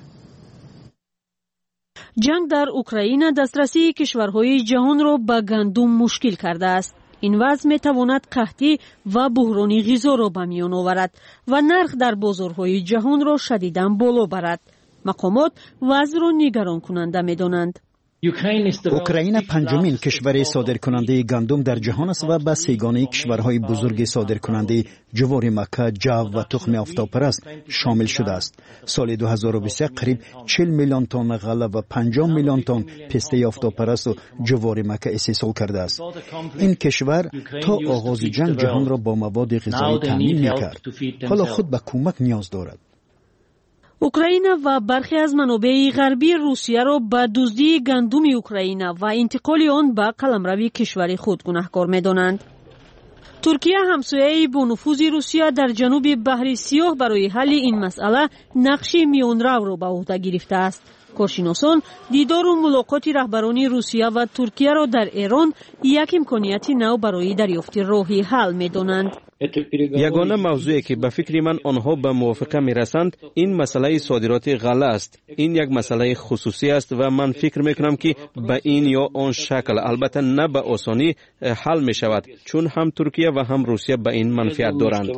جنگ در اوکراین دسترسی کشورهای جهان را به گندم مشکل کرده است. این وضع می تواند قحطی و بحران غذا را به میان آورد و نرخ در بازارهای جهان را شدیداً بالا برد. مقامات وضع را نگران کننده می دانند. اوکراین پنجمین کشور صادرکننده گندم در جهان است و به سگانه کشورهای بزرگ صادرکننده جوار مکه، جو و تخم آفتابپرست شامل شده است. سال 2023 قریب 40 میلیون تن غله و 50 میلیون تن پسته آفتابپرست و جوار مکه استحصال کرده است. این کشور تا آغاز جنگ جهان را با مواد غذایی تامین می‌کرد. حالا خود به کمک نیاز دارد. اوکراینا و برخی از منابع غربی روسیه را به دزدی گندم اوکراینا و انتقال آن به قلمرو کشور خود گناهکار می‌دانند. ترکیه همسایه با نفوذ روسیه در جنوب بحر سیاه برای حل این مسئله نقش میانرو را به عهده گرفته است. کارشناسان دیدار و ملاقات رهبران روسیه و ترکیه را در ایران یک امکانیت نو برای دریافت راهی حل می‌دانند. یگانه موضوعی که به فکر من آنها به موافقه میرسند این مسئله صادرات غله است. این یک مسئله خصوصی است و من فکر میکنم که به این یا آن شکل، البته نه به آسانی، حل می شود، چون هم ترکیه و هم روسیه به این منفعت دارند.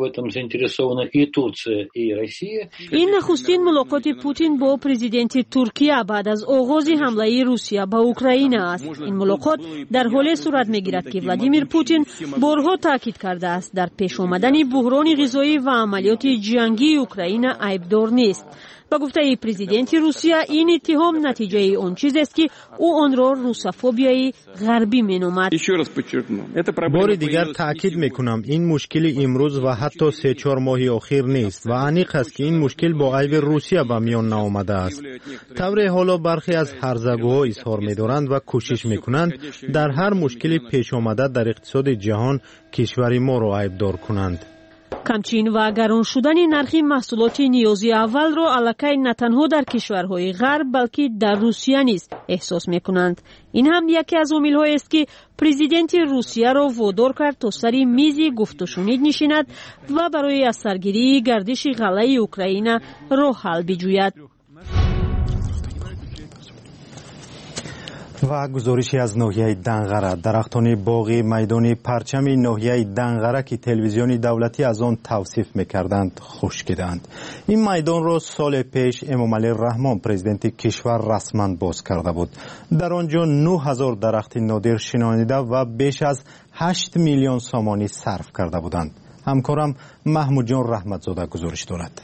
این نخستین ملاقات پوتین با پرزیدنت ترکیه بعد از آغاز حمله روسیه به اوکراین است. این ملاقات در حالی صورت میگیرد که ولادیمیر پوتین بارها تاکید کرده است در پیش آمدن بحران غذایی و عملیات جنگی اوکراین عیبدار نیست. با گفته پرزیدنت روسیه این اتهام نتیجه آن چیز است که او آن را روسافوبیای غربی مینامد. بار دیگر تاکید میکنم این مشکل امروز و حتی 3-4 ماه اخیر نیست و عمیق است که این مشکل با عیب روسیه به میان نآمده است. طور حالا برخی از هرزگوها اظهار می‌دارند و کوشش میکنند در هر مشکل پیش آمده در اقتصاد جهان کشور ما را عیبدار کنند. کمچین و گران شدن نرخ محصولات نیازی اول را الکی نه تنها در کشورهای غرب بلکه در روسیه نیز احساس میکنند. این هم یکی از عامل‌هایی است که پرزیدنت روسیه را وادار کرد تا سر میز گفت و شنید نشیند و برای از سرگیری گردش غله اوکراین راه حل بجوید. و گزارشی از ناحیه دنغره، درختان باغ میدان پرچم ناحیه دنغره که تلویزیون دولتی از آن توصیف می‌کردند خشکیدند. این میدان را سال پیش امامعلی رحمان پرزیدنت کشور رسما باز کرده بود. در آنجا 9000 درخت نادر شنانیده و بیش از 8 میلیون سامانی صرف کرده بودند. همکارم محمود جان رحمتزاده گزارش دارد.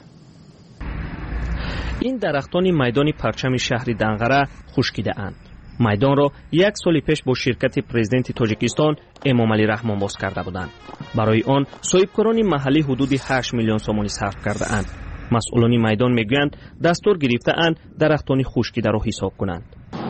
این درختان میدان پرچم شهر دنغره خشکیده اند. میدان را یک سال پیش با شرکت پرزیدنت تاجیکستان امامعلی رحمان باز کرده بودند. برای آن صاحبکاران محلی حدود 8 میلیون سامانی صرف کرده اند. مسئولان میدان میگویند دستور گرفته اند درختان خشکیده را حساب کنند.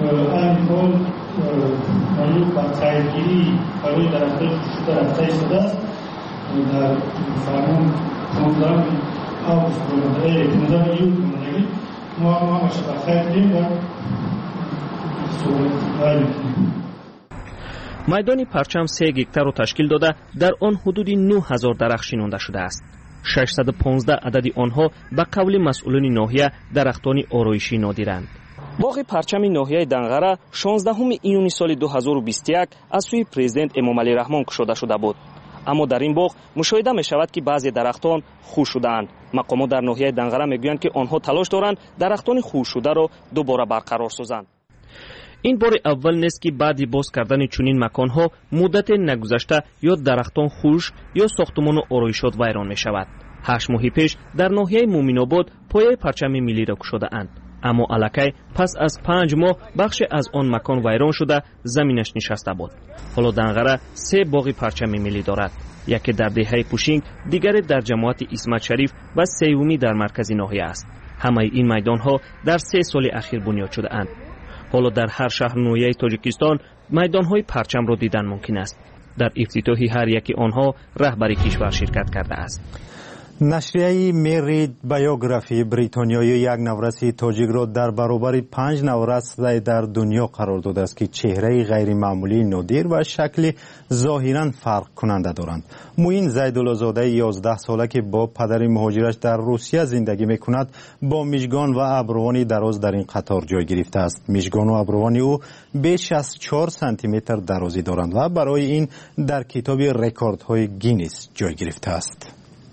میدان پرچم 3 هکتار را تشکیل داده در آن حدود 9000 درخت شنانده شده است. 615 عدد آنها به قول مسئولان ناحیه درختان آرایشی نادرند. باغ پرچم ناحیه دنغره 16 ایون سال 2021 از سوی پرزیدنت امامعلی رحمان گشوده شده بود. اما در این باغ مشاهده می شود که بعضی درختان خشک شده‌اند. مقامات در ناحیه دنغره میگویند که آنها تلاش دارند درختان خشک شده را دوباره برقرار سازند. این بار اول نیست که بعد باز کردن چنین مکانها مدت نگذشته یا درختان خشک یا ساختمان و آرایشات ویران می شود. 8 ماه پیش در ناحیه مومن‌آباد پایه پرچم ملی را گشوده اند. اما الکی پس از 5 ماه بخش از آن مکان ویران شده زمینش نشسته بود. حالا دنغره 3 باغ پرچم ملی دارد. یکی در دهه پوشینگ، دیگری در جماعت اسمت شریف و سومی در مرکز ناحیه است. همه این میدانها در 3 سال اخیر بنیاد شده اند. حالا در هر شهر ناحیه تاجیکستان میدانهای پرچم را دیدن ممکن است. در افتتاح هر یکی آنها رهبر کشور شرکت کرده است. نشریه میرید بیوگرافی بریتانیایی یک نورس تاجیک را در برابر 5 نورس در دنیا قرار داده است که چهره غیر معمولی نادر و شکل ظاهرا فرق کننده دارند. موین زیدالله‌زاده 11 ساله که با پدر مهاجرش در روسیه زندگی میکند با میشگان و ابروان دراز در این قطار جای گرفته است. میشگان و ابروان او بیش از 4 سانتی متر درازی دارند و برای این در کتاب رکوردهای گینیس جای گرفته است.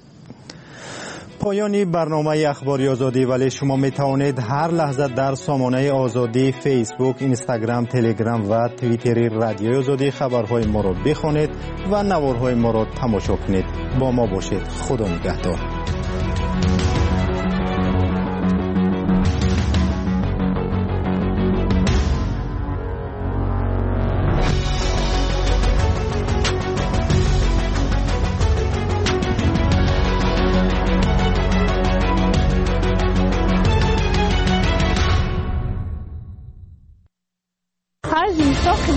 پایانی برنامه اخباری آزادی، ولی شما می توانید هر لحظه در سامانه آزادی، فیسبوک، اینستاگرام، تلگرام و توییتر رادیو آزادی خبرهای ما را بخوانید و نوارهای ما را تماشا کنید. با ما باشید. خدا نگهدار.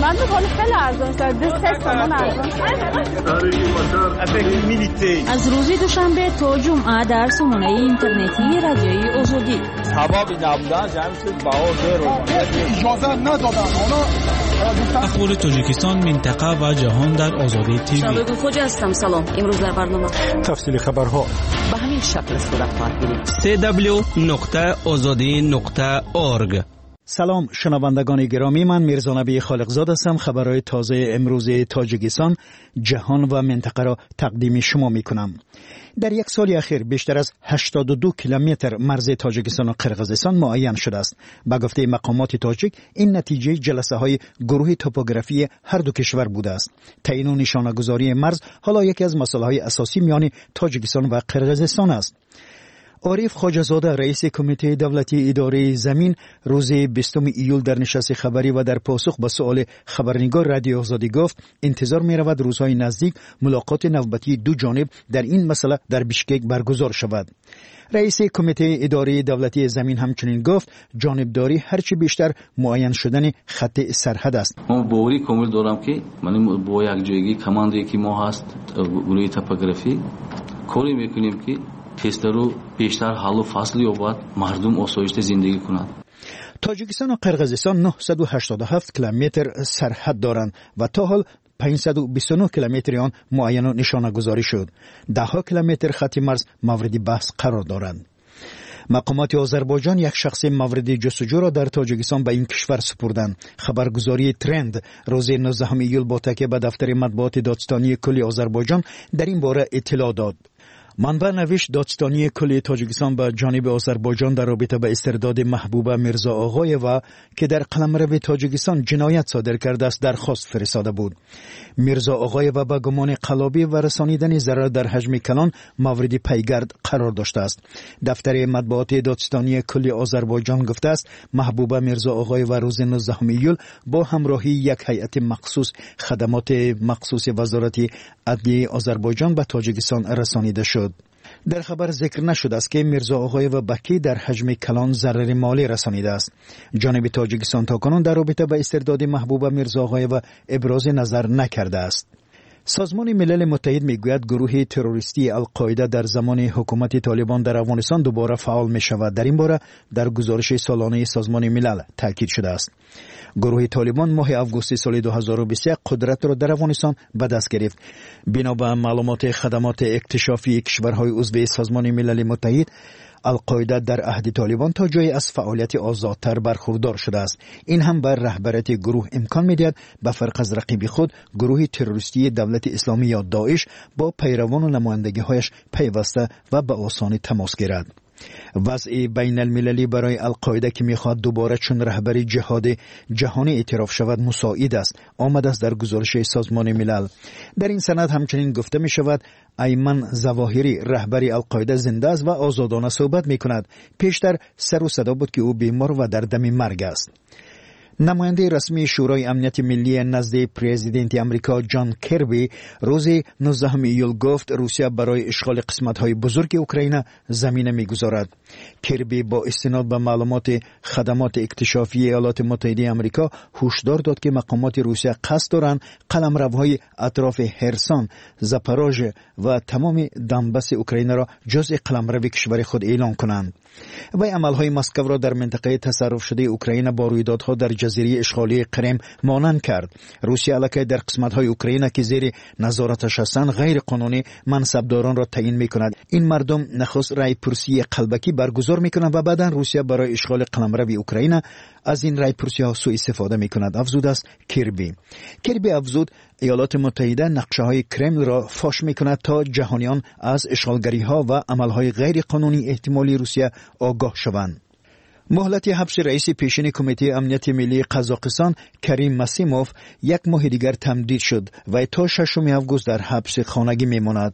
من میکنم خیلی ارزان شد 3 تومان ارزان. از روز دوشنبه تا جمعه در سامانه اینترنتی رادیوی آزادی. سبب نبودن جمعیت بهار اجازه ندادن. اخبار تاجیکستان، منطقه و جهان در آزادی تیوی. شبگون خوجا هستم. سلام. امروز در برنامه تفصیل خبرها به همین شکل صورت خواهد گرفت. www.azadi.org. سلام شنوندگان گرامی، من میرزا نبی خالقزاد هستم. خبرهای تازه امروز تاجیکستان، جهان و منطقه را تقدیم شما می کنم. در یک سال اخیر بیشتر از 82 کیلومتر مرز تاجیکستان و قرقیزستان معین شده است. به گفته مقامات تاجیک این نتیجه جلسه های گروه توپوگرافی هر دو کشور بوده است. تعیین و نشانه‌گذاری مرز حالا یکی از مسائل اساسی میان تاجیکستان و قرقیزستان است. عارف خواجه‌زاده رئیس کمیته دولتی اداره زمین روز 20 ایول در نشست خبری و در پاسخ به سؤال خبرنگار رادیو آزادی گفت انتظار می‌رود روزهای نزدیک ملاقات نوبتی دو جانب در این مسئله در بیشکک برگزار شود. رئیس کمیته اداره دولتی زمین همچنین گفت جانبداری هرچی بیشتر معین شدن خط سرحد است. ما باوری کامل دارم که من با یک جایگی کماندی که ما هست گروه توپوگرافی کاری میکنیم که کشورو بیشتر حل و فصل یابد، مردم آسایشته زندگی کنند. تاجیکستان و قرقیزستان 987 کیلومتر سرحد دارند و تا حال 529 کیلومتر آن معین و نشانه گذاری شد. 10 کیلومتر خط مرز مورد بحث قرار دارند. مقامات آذربایجان یک شخص مورد جستجو را در تاجیکستان به این کشور سپردند. خبرگزاری ترند روز 19 ایول با تکیه به دفتر مطبوعات دادستانی کلی آذربایجان در این باره اطلاع داد. منبع نوشت دادستانی کلی تاجیکستان به جانب آذربایجان در رابطه به استرداد محبوبه میرزا آغایوا که در قلمرو تاجیکستان جنایت صادر کرده است درخواست فرستاده بود. میرزا آغایوا به گمان قلابی و رسانیدن ضرر در حجم کلان مورد پیگرد قرار داشته است. دفتر مطبوعات دادستانی کلی آذربایجان گفته است محبوبه میرزا آغایوا روز 19 ایول با همراهی یک هیئت مخصوص خدمات مخصوص وزارت عدلیه آذربایجان به تاجیکستان رسانیده شد. در خبر ذکر نشده است که میرزا آغایوا به کی در حجم کلان ضرر مالی رسانیده است. جانب تاجیکستان تاکنون در رابطه با استرداد محبوبه میرزا آغایوا ابراز نظر نکرده است. سازمان ملل متحد میگوید گروه تروریستی القاعده در زمان حکومت طالبان در افغانستان دوباره فعال می شود. در این باره در گزارش سالانه سازمان ملل تاکید شده است. گروه طالبان ماه آگوست سال 2021 قدرت را در افغانستان به دست گرفت. بنا به معلومات خدمات اکتشافی کشورهای عضو سازمان ملل متحد، القاعده در عهد طالبان تا جای از فعالیت آزادتر برخوردار شده است. این هم بر رهبریت گروه امکان می‌دهد به فرق از رقیب خود گروه تروریستی دولت اسلامی یا داعش با پیروان و نمایندگی‌هایش پیوسته و به آسانی تماس گیرد. وضع بین المللی برای القاعده که میخواد دوباره چون رهبری جهاد جهانی اعتراف شود مساعد است آمده است در گزارش سازمان ملل. در این سند همچنین گفته می شود ایمن ظواهری رهبری القاعده زنده است و آزادانه صحبت می کند. پیشتر سر و صدا بود که او بیمار و در دم مرگ است. نماینده رسمی شورای امنیت ملی نزد پرزیدنت امریکا جان کربی روز 19 ایول گفت روسیه برای اشغال قسمت‌های بزرگ اوکراین زمینه می‌گذارد. کربی با استناد به معلومات خدمات اکتشافی ایالات متحده آمریکا هشدار داد که مقامات روسیه قصد دارند قلمروهای اطراف هرسان، زاپاروژه و تمام دنباس اوکراین را جزء قلمرو کشور خود اعلام کنند. و عملهای مسکو را در منطقه تصرف شده اوکراین با رویدادها در جزیره اشغالی کریم مانند کرد. روسیه علاقه در قسمت‌های اوکراین که زیر نظارتش هستند غیر قانونی منصبداران را تعیین می‌کند. این مردم نخست رای پرسی قلبکی برگزار می‌کنند و بعداً روسیه برای اشغال قلمرو اوکراین از این رای پرسی‌ها سوء استفاده می‌کند. افزود است کربی افزود ایالات متحده نقشه‌های کرمل را فاش می‌کند تا جهانیان از اشغالگری‌ها و عمل‌های غیر قانونی احتمالی روسیه آگاه شوند. مهلت حبس رئیس پیشین کمیته امنیت ملی قزاقستان کریم مسیموف یک ماه دیگر تمدید شد و تا 6 آگوست در حبس خانگی میماند.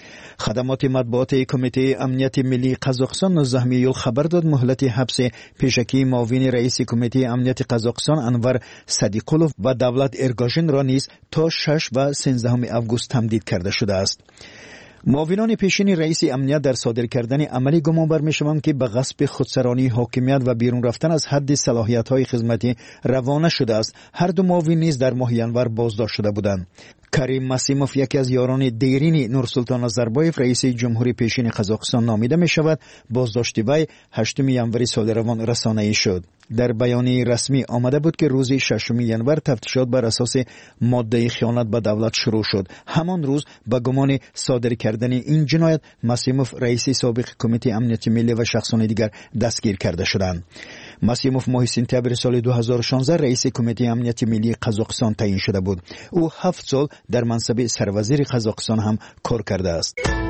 خدمات مطبوعات کمیته امنیت ملی قزاقستان 19 ایول خبر داد مهلت حبس پیشکی معاون رئیس کمیته امنیت قزاقستان انور صدیقولوف و دولت ارگاژن را نیز تا 6 و 13 آگوست تمدید کرده شده است. معاونان پیشین رئیس امنیت در صادر کردن عملی گمان بر می‌شوند که به غصب خودسرانی حاکمیت و بیرون رفتن از حد صلاحیت‌های خدمتی روانه شده است. هر دو معاون نیز در ماه ینور بازداشت شده بودند. کریم مسیموف یکی از یاران دیرین نورسلطان نظربایف رئیس جمهوری پیشین قزاقستان نامیده می شود. بازداشت وی 8 ینور سال روان رسانه‌ای شد. در بیانیه رسمی آمده بود که روز 6 ینور تفتیشات بر اساس ماده خیانت به دولت شروع شد. همان روز با گمان صادر کردن این جنایت مسیموف رئیس سابق کمیته امنیت ملی و شخصان دیگر دستگیر کرده شدند. مسیموف ماه سپتامبر سال 2016 رئیس کمیته امنیت ملی قزاقستان تعیین شده بود. او 7 سال در منصب سروزیر قزاقستان هم کار کرده است.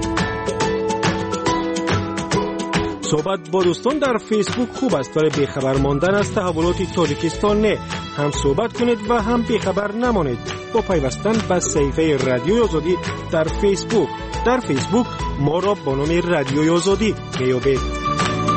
صحبت با دوستان در فیسبوک خوب است ولی بیخبر ماندن از تحولات تاجیکستان نه. هم صحبت کنید و هم بیخبر نمانید. با پیوستن به صفحه رادیوی آزادی در فیسبوک. در فیسبوک ما را با نام رادیوی آزادی میابید.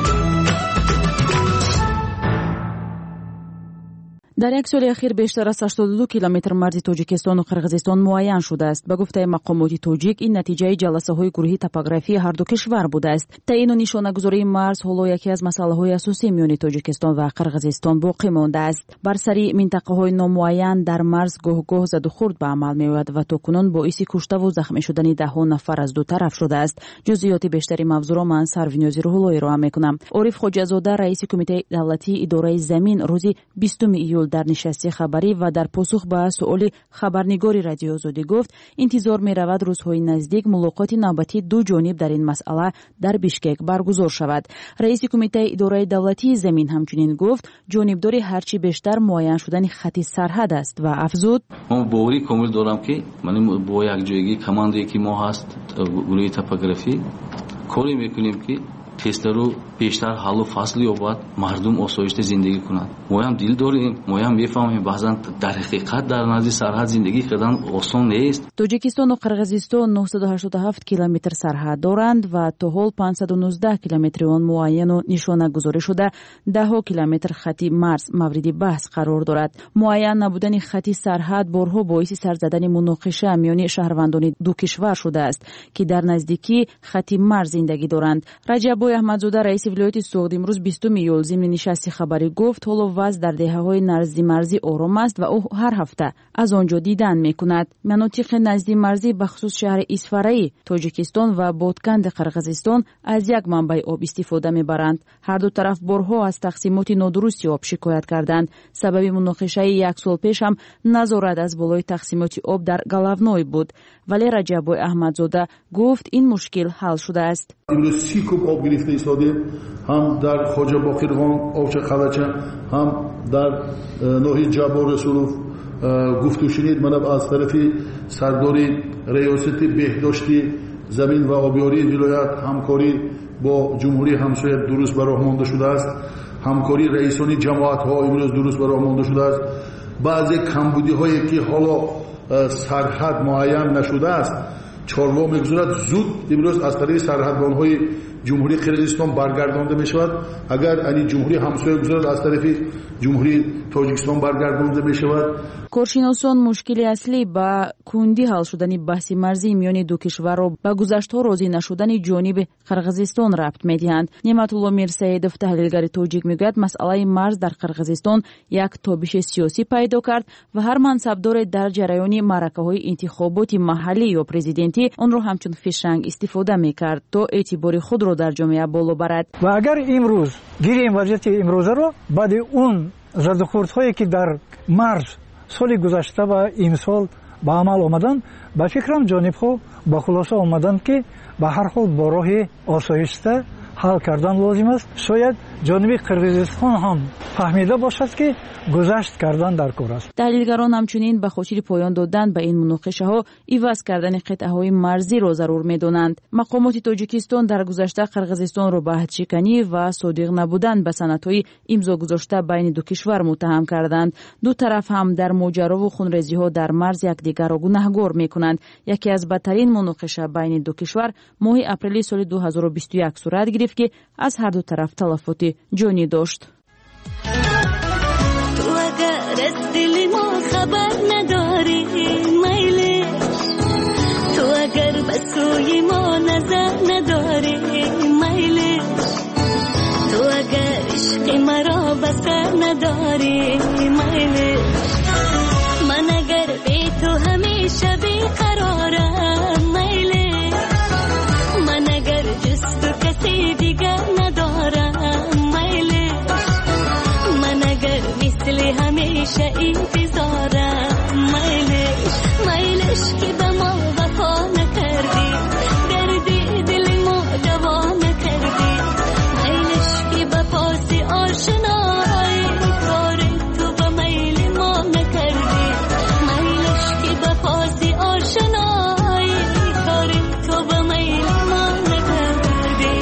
در یک سال اخیر بیشتر از 82 کیلومتر مرز تاجیکستان و قرغیزستان معین شده است. به گفته مقامات تاجیک این نتیجه جلسه‌های گروهی توپوگرافی هر دو کشور بوده است. تعیین و نشانه‌گذاری مرز حالا یکی از مسائل‌های اساسی میان تاجیکستان و قرغیزستان باقی مانده است. بر سری منطقه‌های نامعین در مرز گاه زد و خورد به عمل می‌آید و تاکنون باعث کشته و زخمی شدن ده‌ها نفر از دو طرف شده است. جزئیات بیشتری موضوع را من سرونیازی روح‌اللهی را می‌کنم. عارف خواجه‌زاده رئیس کمیته دولتی اداره زمین روز 20 ایول در نشست خبری و در پاسخ به سؤال خبرنگار رادیو آزادی گفت انتظار می رود روزهای نزدیک ملاقات نوبتی دو جانب در این مسئله در بیشکک برگزار شود. رئیس کمیته اداره دولتی زمین همچنین گفت جانبداری هرچی بیشتر معین شدن خط سرحد است و افزود ما باوری کامل دارم که من با یک جایگی کماندی که ما هست گروه توپوگرافی کاری میکنیم که تستر رو بیشتر حل و فصل یابد مردم آسایشته زندگی کنند. ما هم دل داریم، ما هم میفهمیم بعضا در حقیقت در نزد سرحد زندگی کردن آسان نیست. تاجیکستان و قرغیزستان 987 کیلومتر سرحد دارند و تا حال 519 کیلومتر آن معین و نشانه گذاری شده. 10 کیلومتر خطی مرز مورد بحث قرار دارد. معین نبودن خطی سرحد بارها باعث سر زدن مناقشه میان شهروندان دو کشور شده است که در نزدیکی خطی مرز زندگی دارند. رجب احمدزاده رئیس ولایت سوغد امروز 20 ایول ضمن نشست خبری گفت حالا وضع در دهه‌های نزدیک مرزی آرام است و او هر هفته از آنجا دیدن می‌کند. مناطق نزدیک مرزی به خصوص شهر اسفرایی تاجیکستان و بادکند قرغیزستان از یک منبع آب استفاده می‌برند. هر دو طرف بارها از تقسیمات نادرست آب شکایت کردند. سبب مناقشه یک سال پیش هم نظارت از بالای تقسیمات آب در گلونوی بود. ولی رجب احمدزاده گفت این مشکل حل شده است. امروز 30 کوب آب گرفته ایستادیم هم در خواجه باقرخان آبچه خلچه هم در ناحیه جبار رسولوف گفتگو شنید. من از طرف سرداری ریاست بهداشتی زمین و آبیاری ولایت همکاری با جمهوری همسایه درست به راه مانده شده است. همکاری رئیسانی جماعت ها امروز درست به راه مانده شده است. بعضی کمبودی هایی که حالا سرحد معین نشده است چاروا میگذارد زود امروز از طریق سرحدبان‌های جمهوری قرغیزستان برگردانده میشود. اگر این جمهوری همسایه گذارد از طرف جمهوری تاجیکستان برگردانده میشود. کارشناسان مشکل اصلی با کندی حل شدن بحث مرزی میان دو کشور را به گذشته راضی نشدن جانب قرغیزستان ربط میدهند. نعمت الله میرسیدوف تحلیلگر تاجیک میگوید مسئله مرز در قرغیزستان یک تابش سیاسی پیدا کرد و هر منصبدار در جریان معرکه‌های انتخابات محلی یا پرزیدنتی آن را همچون فشنگ استفاده میکرد تا اعتبار خود را در جامعه بالا برد. و اگر امروز گیریم وضعیت امروزه رو بعد اون زدخوردهایی که در مرز سال گذشته و امسال به عمل آمدن به فکرم جانب‌ها به خلاصه آمدن که به هر حال با راه آسایشته حل کردن لازم است. شاید جانب قرغیزستان هم فهمیده باشد که گذشت کردن در کار است. تحلیلگران همچنین به خاطر پایان دادن به این مناقشه ها عوض کردن قطعه های مرزی را ضرور می‌دانند. مقامات تاجیکستان در گذشته قرغیزستان را به عهدشکنی و صادق نبودن به سندهای امضا گذاشته بین دو کشور متهم کردند. دو طرف هم در ماجرا و خونریزی ها در مرز یکدیگر را گنهگار می‌کنند. یکی از بدترین مناقشه بین دو کشور ماه اپریل سال 2021 صورت گرفت که از هر دو طرف تلفات جانی داشت. تو اگر از دل ما خبر نداری میلش، تو اگر بسور برای ما نظر نداره میلش تو اگر عشق مرا بسر نداری میلش من اگر بی تو همیشه بیقرارم میلش من اگر جز تو کسی دیگر ندارم میلش من اگر مثل همیشه انتظارم میلش میلش که به ما وفا نکردی دردی دل ما دوا نکردی میلش که به پاس آشنایی کار تو به میل ما نکردی میلش که به پاس آشنایی کار تو به میل ما نکردی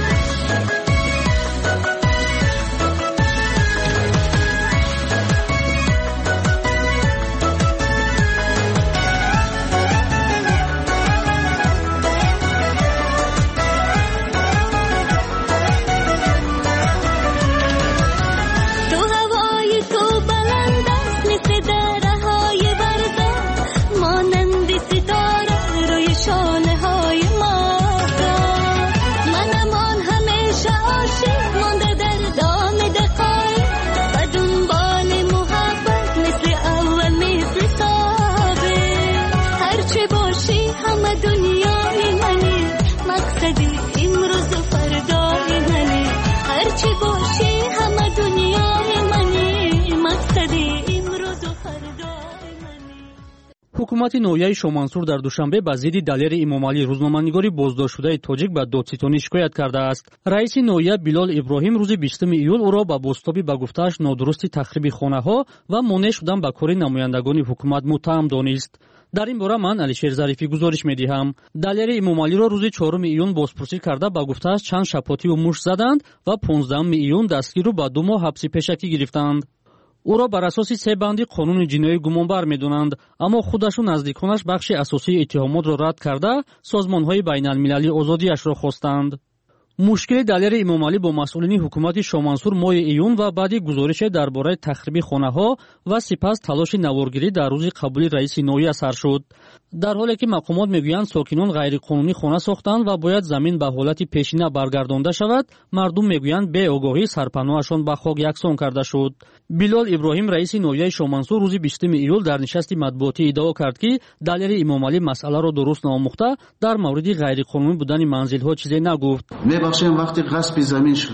ҳукумати ноҳияи шомансур дар душанбе ба зидди далери эмомалӣ рӯзноманигори боздоштшудаи тоҷик ба додситонӣ шикоят кардааст. раиси ноҳия Билол Иброҳим рӯзи 20 июл ӯро ба бозтоби ба гуфтааш нодурусти тахриби хонаҳо ва монеъ шудан ба кори намояндагони ҳукумат муттаҳам донист. дар ин бора ман Алишер Зарифӣ гузориш медиҳам. далери эмомалиро рӯзи 4 июн бозпурсӣ карда ба гуфтааш чанд шапотиву мушт заданд ва 15 июн дастгиру ба 2 моҳ ҳабси пешакӣ гирифтанд. ӯро бар асоси се банди қонуни ҷиноӣ гумонбар медонанд, аммо худашу наздиконаш бахши асосии иттиҳомотро рад карда созмонҳои байналмилалӣ озодиашро хостанд. мушкили далери эмомалӣ бо масъулини ҳукумати шомансур моҳи июн ва баъди гузорише дар бораи тахриби хонаҳо ва сипас талоши наворгирӣ дар рӯзи қабули раиси ноҳия сар шуд. дар ҳоле ки мақомот мегӯянд сокинон ғайриқонунӣ хона сохтанд ва бояд замин ба ҳолати пешина баргардонда шавад, мардум мегӯянд бе огоҳӣ сарпаноҳашон ба хок яксон карда шуд. Билол Иброҳим раиси ноҳияи шомансур рӯзи 20 июл дар нишасти матбуотӣ иддао кард, ки далери эмомалӣ масъаларо дуруст наомӯхта дар мавриди ғайриқонунӣ будани манзилҳо чизе нагуфт. мебахшем вақти ғасби замин шуд.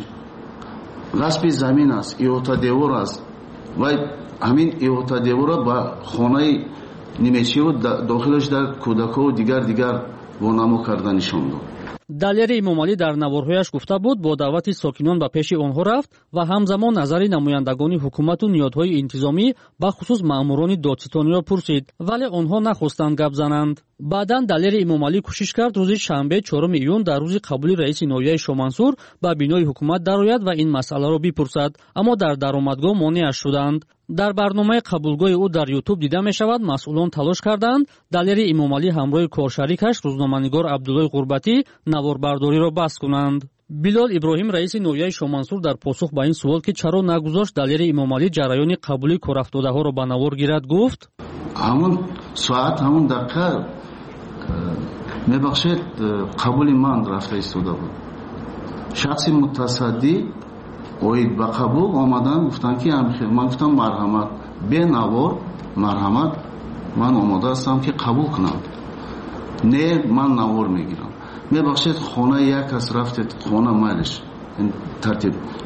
ғасби замин аст, иҳотадевор аст ва ҳамин иҳотадевора ба хонаи нимечиу дохилаш дар кӯдакову дигар вонамо карда нишон дод. далери эмомалӣ дар наворҳояш гуфта буд бо даъвати сокинон ба пеши онҳо рафт ва ҳамзамон назари намояндагони ҳукумату ниҳодҳои интизомӣ бахусус маъмурони додситониро пурсид, вале онҳо нахостанд гап зананд. баъдан далери эмомалӣ кӯшиш кард рӯзи шанбе 4 июн дар рӯзи қабули раиси ноҳияи шомансур ба бинои ҳукумат дарояд ва ин масъаларо бипурсад, аммо дар даромадгоҳ монеаш шуданд. дар барномаи қабулгоҳи ӯ дар ютуб дида мешавад масъулон талош карданд далери эмомалӣ ҳамроҳи коршарикаш рӯзноманигор Абдуллои Ғурбатӣ наворбардориро баҳс кунанд. Билол Иброҳим раиси ноҳияи шомансур дар посух ба ин суол, ки чаро нагузошт далери эмомалӣ ҷараёни қабули корафтодаҳоро ба навор гирад, гуфт: ҳамун соат ҳамун дақиқа мебахшед қабули ман рафта истода буд. шахси мутасаддӣ оид ба қабул омадан гуфтанд ки ман гуфтам марҳамат, бенавор марҳамат, ман омода ҳастам ки қабул кунам, не ман навор мегирам. мебахшед хона як кас рафтед хона майлиш ин тартиб